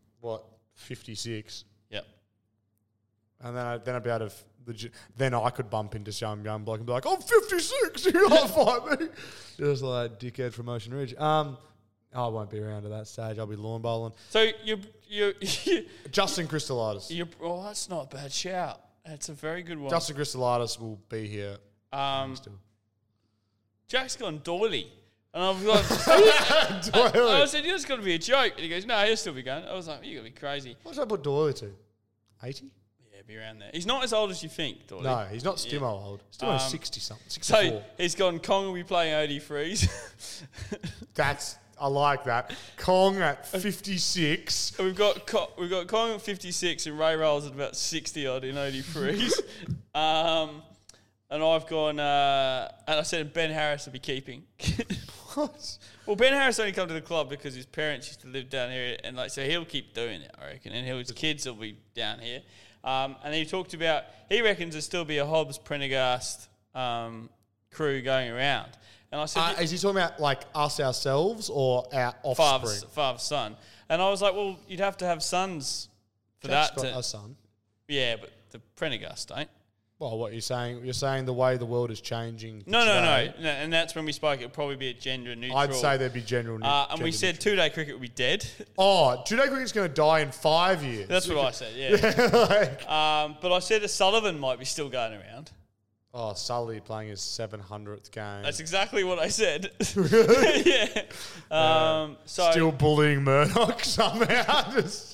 56, Yep. and then I'd be out of then I could bump into some young bloke and be like, I'm 56. You can't fight me. Just like dickhead from Ocean Ridge. I won't be around at that stage. I'll be lawn bowling. So Justin Christolitis. that's not a bad shout. That's a very good one. Justin Christolitis will be here. Still. Jack's gone doily. And I was like, I said, "You're just going to be a joke." And he goes, "No, he'll still be going." I was like, "You're going to be crazy." What should I put Doyle to? 80? Yeah, be around there. He's not as old as you think, Doily. No, he's not Stimo old. Stimo's 60-something, 64. So he's gone, Kong will be playing OD Freeze. I like that. Kong at 56. We've got Kong at 56 and Ray Rolls at about 60 odd in OD Freeze. And I've gone, and I said Ben Harris will be keeping. What? Well, Ben Harris only come to the club because his parents used to live down here, and so he'll keep doing it, I reckon, and his kids will be down here. And he talked about, he reckons there'll still be a Hobbs Prendergast crew going around. And I said, is he talking about like us ourselves or our offspring? Father's son. And I was like, well, you'd have to have sons for Jack's that. got a son. Yeah, but the Prendergast don't. Well, what you're saying? You're saying the way the world is changing. No. And that's when we spoke. It would probably be a gender neutral. I'd say there'd be gender neutral. And we said two-day cricket would be dead. Oh, two-day cricket's going to die in 5 years. That's what I said. Yeah. But I said that Sullivan might be still going around. Oh, Sully playing his 700th game. That's exactly what I said. Really? Yeah. So still bullying Murdoch somehow.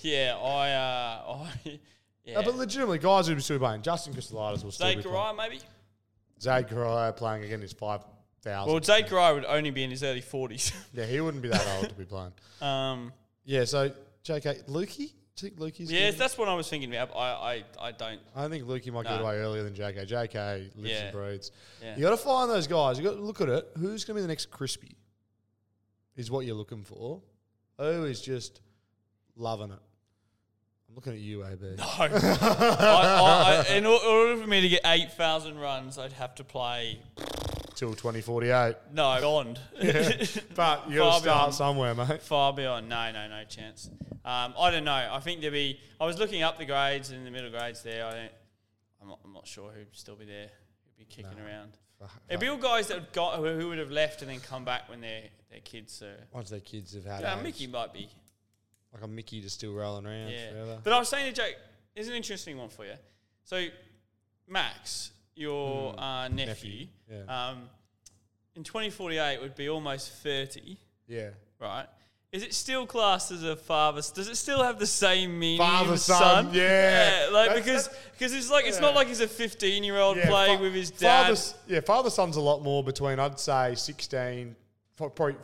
Yeah. No, but legitimately, guys who will still be playing. Justin Christolitis will still be playing. Zachariah, maybe? Zachariah playing again is 5,000. Well, Zachariah would only be in his early 40s. Yeah, he wouldn't be that old to be playing. Yeah, so, JK, Lukey? Do you think Lukey's Yeah, good? that's what I was thinking about. I don't. I think Lukey might get away earlier than JK. JK lives and breeds. Yeah. You got to find those guys. You got to look at it. Who's going to be the next Crispy? Is what you're looking for. Who is just loving it? I'm looking at you, AB. No. In order for me to get 8,000 runs, I'd have to play till 2048. No, beyond. Yeah. But you got to start somewhere, mate. Far beyond. No chance. I don't know. I think I was looking up the grades and the middle grades there. I'm not sure who'd still be there. Who'd be kicking around. It'd be all guys that who would have left and then come back when their kids are. Once their kids have had. Yeah, Mickey might be. Like a Mickey just still rolling around forever. But I was saying to Jake, here's an interesting one for you. So, Max, your nephew, in 2048 would be almost 30. Yeah. Right? Is it still classed as a father? Does it still have the same meaning? Father, son, yeah. Because it's like it's not like he's a 15-year-old playing with his dad. Father son's a lot more between, I'd say, 16, probably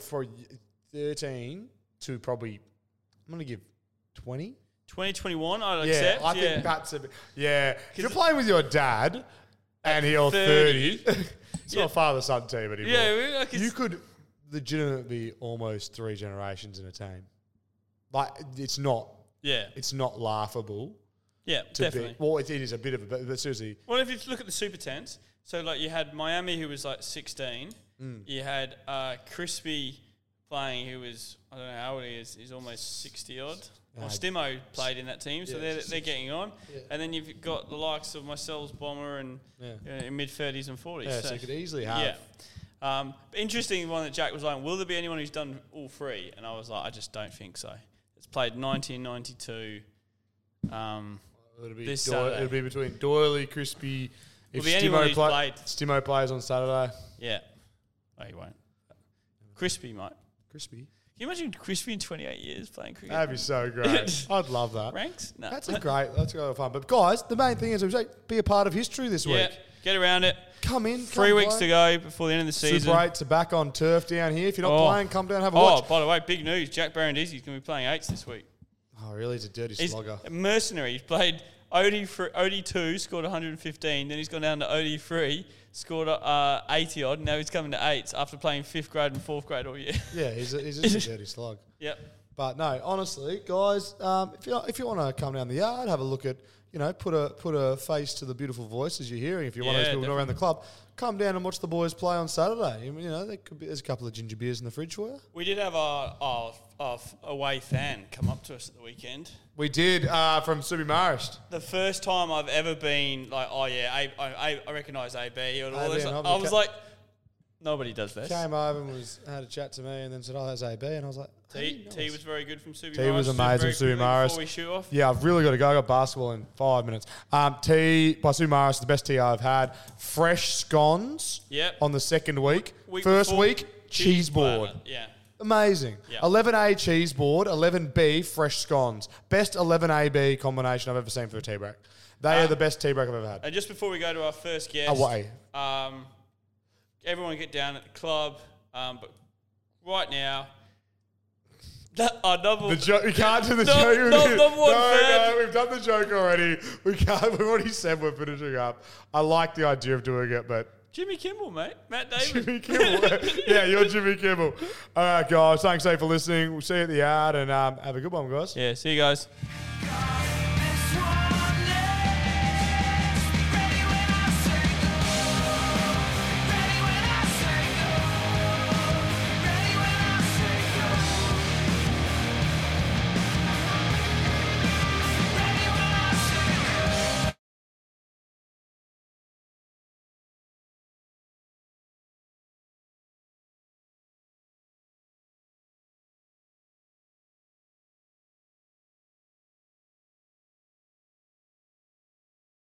13 to probably. I'm going to give 20. 2021, I'd accept. I think that's a bit. Yeah. If you're playing with your dad and you're 30, it's not a father-son team anymore. Yeah, you could legitimately be almost 3 generations in a team. Like, it's not. Yeah. It's not laughable. Yeah, definitely. It is a bit of a. But seriously. Well, if you look at the Super 10s, so like you had Miami who was like 16. You had Crispy playing who was, I don't know how old he is, he's almost 60 odd. Well, Stimo played in that team, so they're getting on. Yeah. And then you've got the likes of myself, Bomber, and in mid-30s and 40s. Yeah, so you could easily have. Yeah. Interesting one that Jack was like, will there be anyone who's done all 3? And I was like, I just don't think so. It's played 1992 this Saturday. It'll be between Doyley, Crispy. If Stimo plays on Saturday. Yeah. Oh, he won't. Crispy might. Crispy. Can you imagine Crispy in 28 years playing cricket? That'd be so great. I'd love that. Ranks? No. That's a lot of fun. But guys, the main thing is be a part of history this week. Get around it. Come in. 3 weeks to go before the end of the season. Super 8s are back on turf down here. If you're not playing, come down, have a watch. Oh, by the way, big news. Jack Barandizzi's going to be playing 8s this week. Oh, really? He's a dirty He's slogger. a mercenary. He's played OD2, scored 115. Then he's gone down to OD3, scored 80 odd. Now he's coming to 8s after playing 5th grade and 4th grade all year. Yeah, he's just a dirty slug. Yep. But no, honestly, guys, if you want to come down the yard, have a look at, put a face to the beautiful voices you're hearing. If you're one of those people around the club, come down and watch the boys play on Saturday. There's a couple of ginger beers in the fridge for you. We did have our away fan come up to us at the weekend. We did from Subi Marist. The first time I've ever been like, oh yeah, I recognise AB and all this. and I was like, nobody does this. Came over and had a chat to me and then said, oh, that's AB. And I was like, T was very good from Subi Marist. T was amazing from Subi Marist. Before we shoot off. Yeah, I've really got to go. I got basketball in 5 minutes. T by Subi Marist, the best tea I've had. Fresh scones on the second week. First week, cheese board. Yeah. Amazing. Yep. 11A cheese board, 11B fresh scones. Best 11AB combination I've ever seen for a tea break. They are the best tea break I've ever had. And just before we go to our first guest, away. Everyone get down at the club. But right now, we can't do the joke. No, we've done the joke already. We've already said we're finishing up. I like the idea of doing it, but Jimmy Kimmel, mate. Matt Davis. Jimmy Kimmel. Yeah, you're Jimmy Kimmel. All right, guys. Thanks for listening. We'll see you at the yard and have a good one, guys. Yeah, see you guys.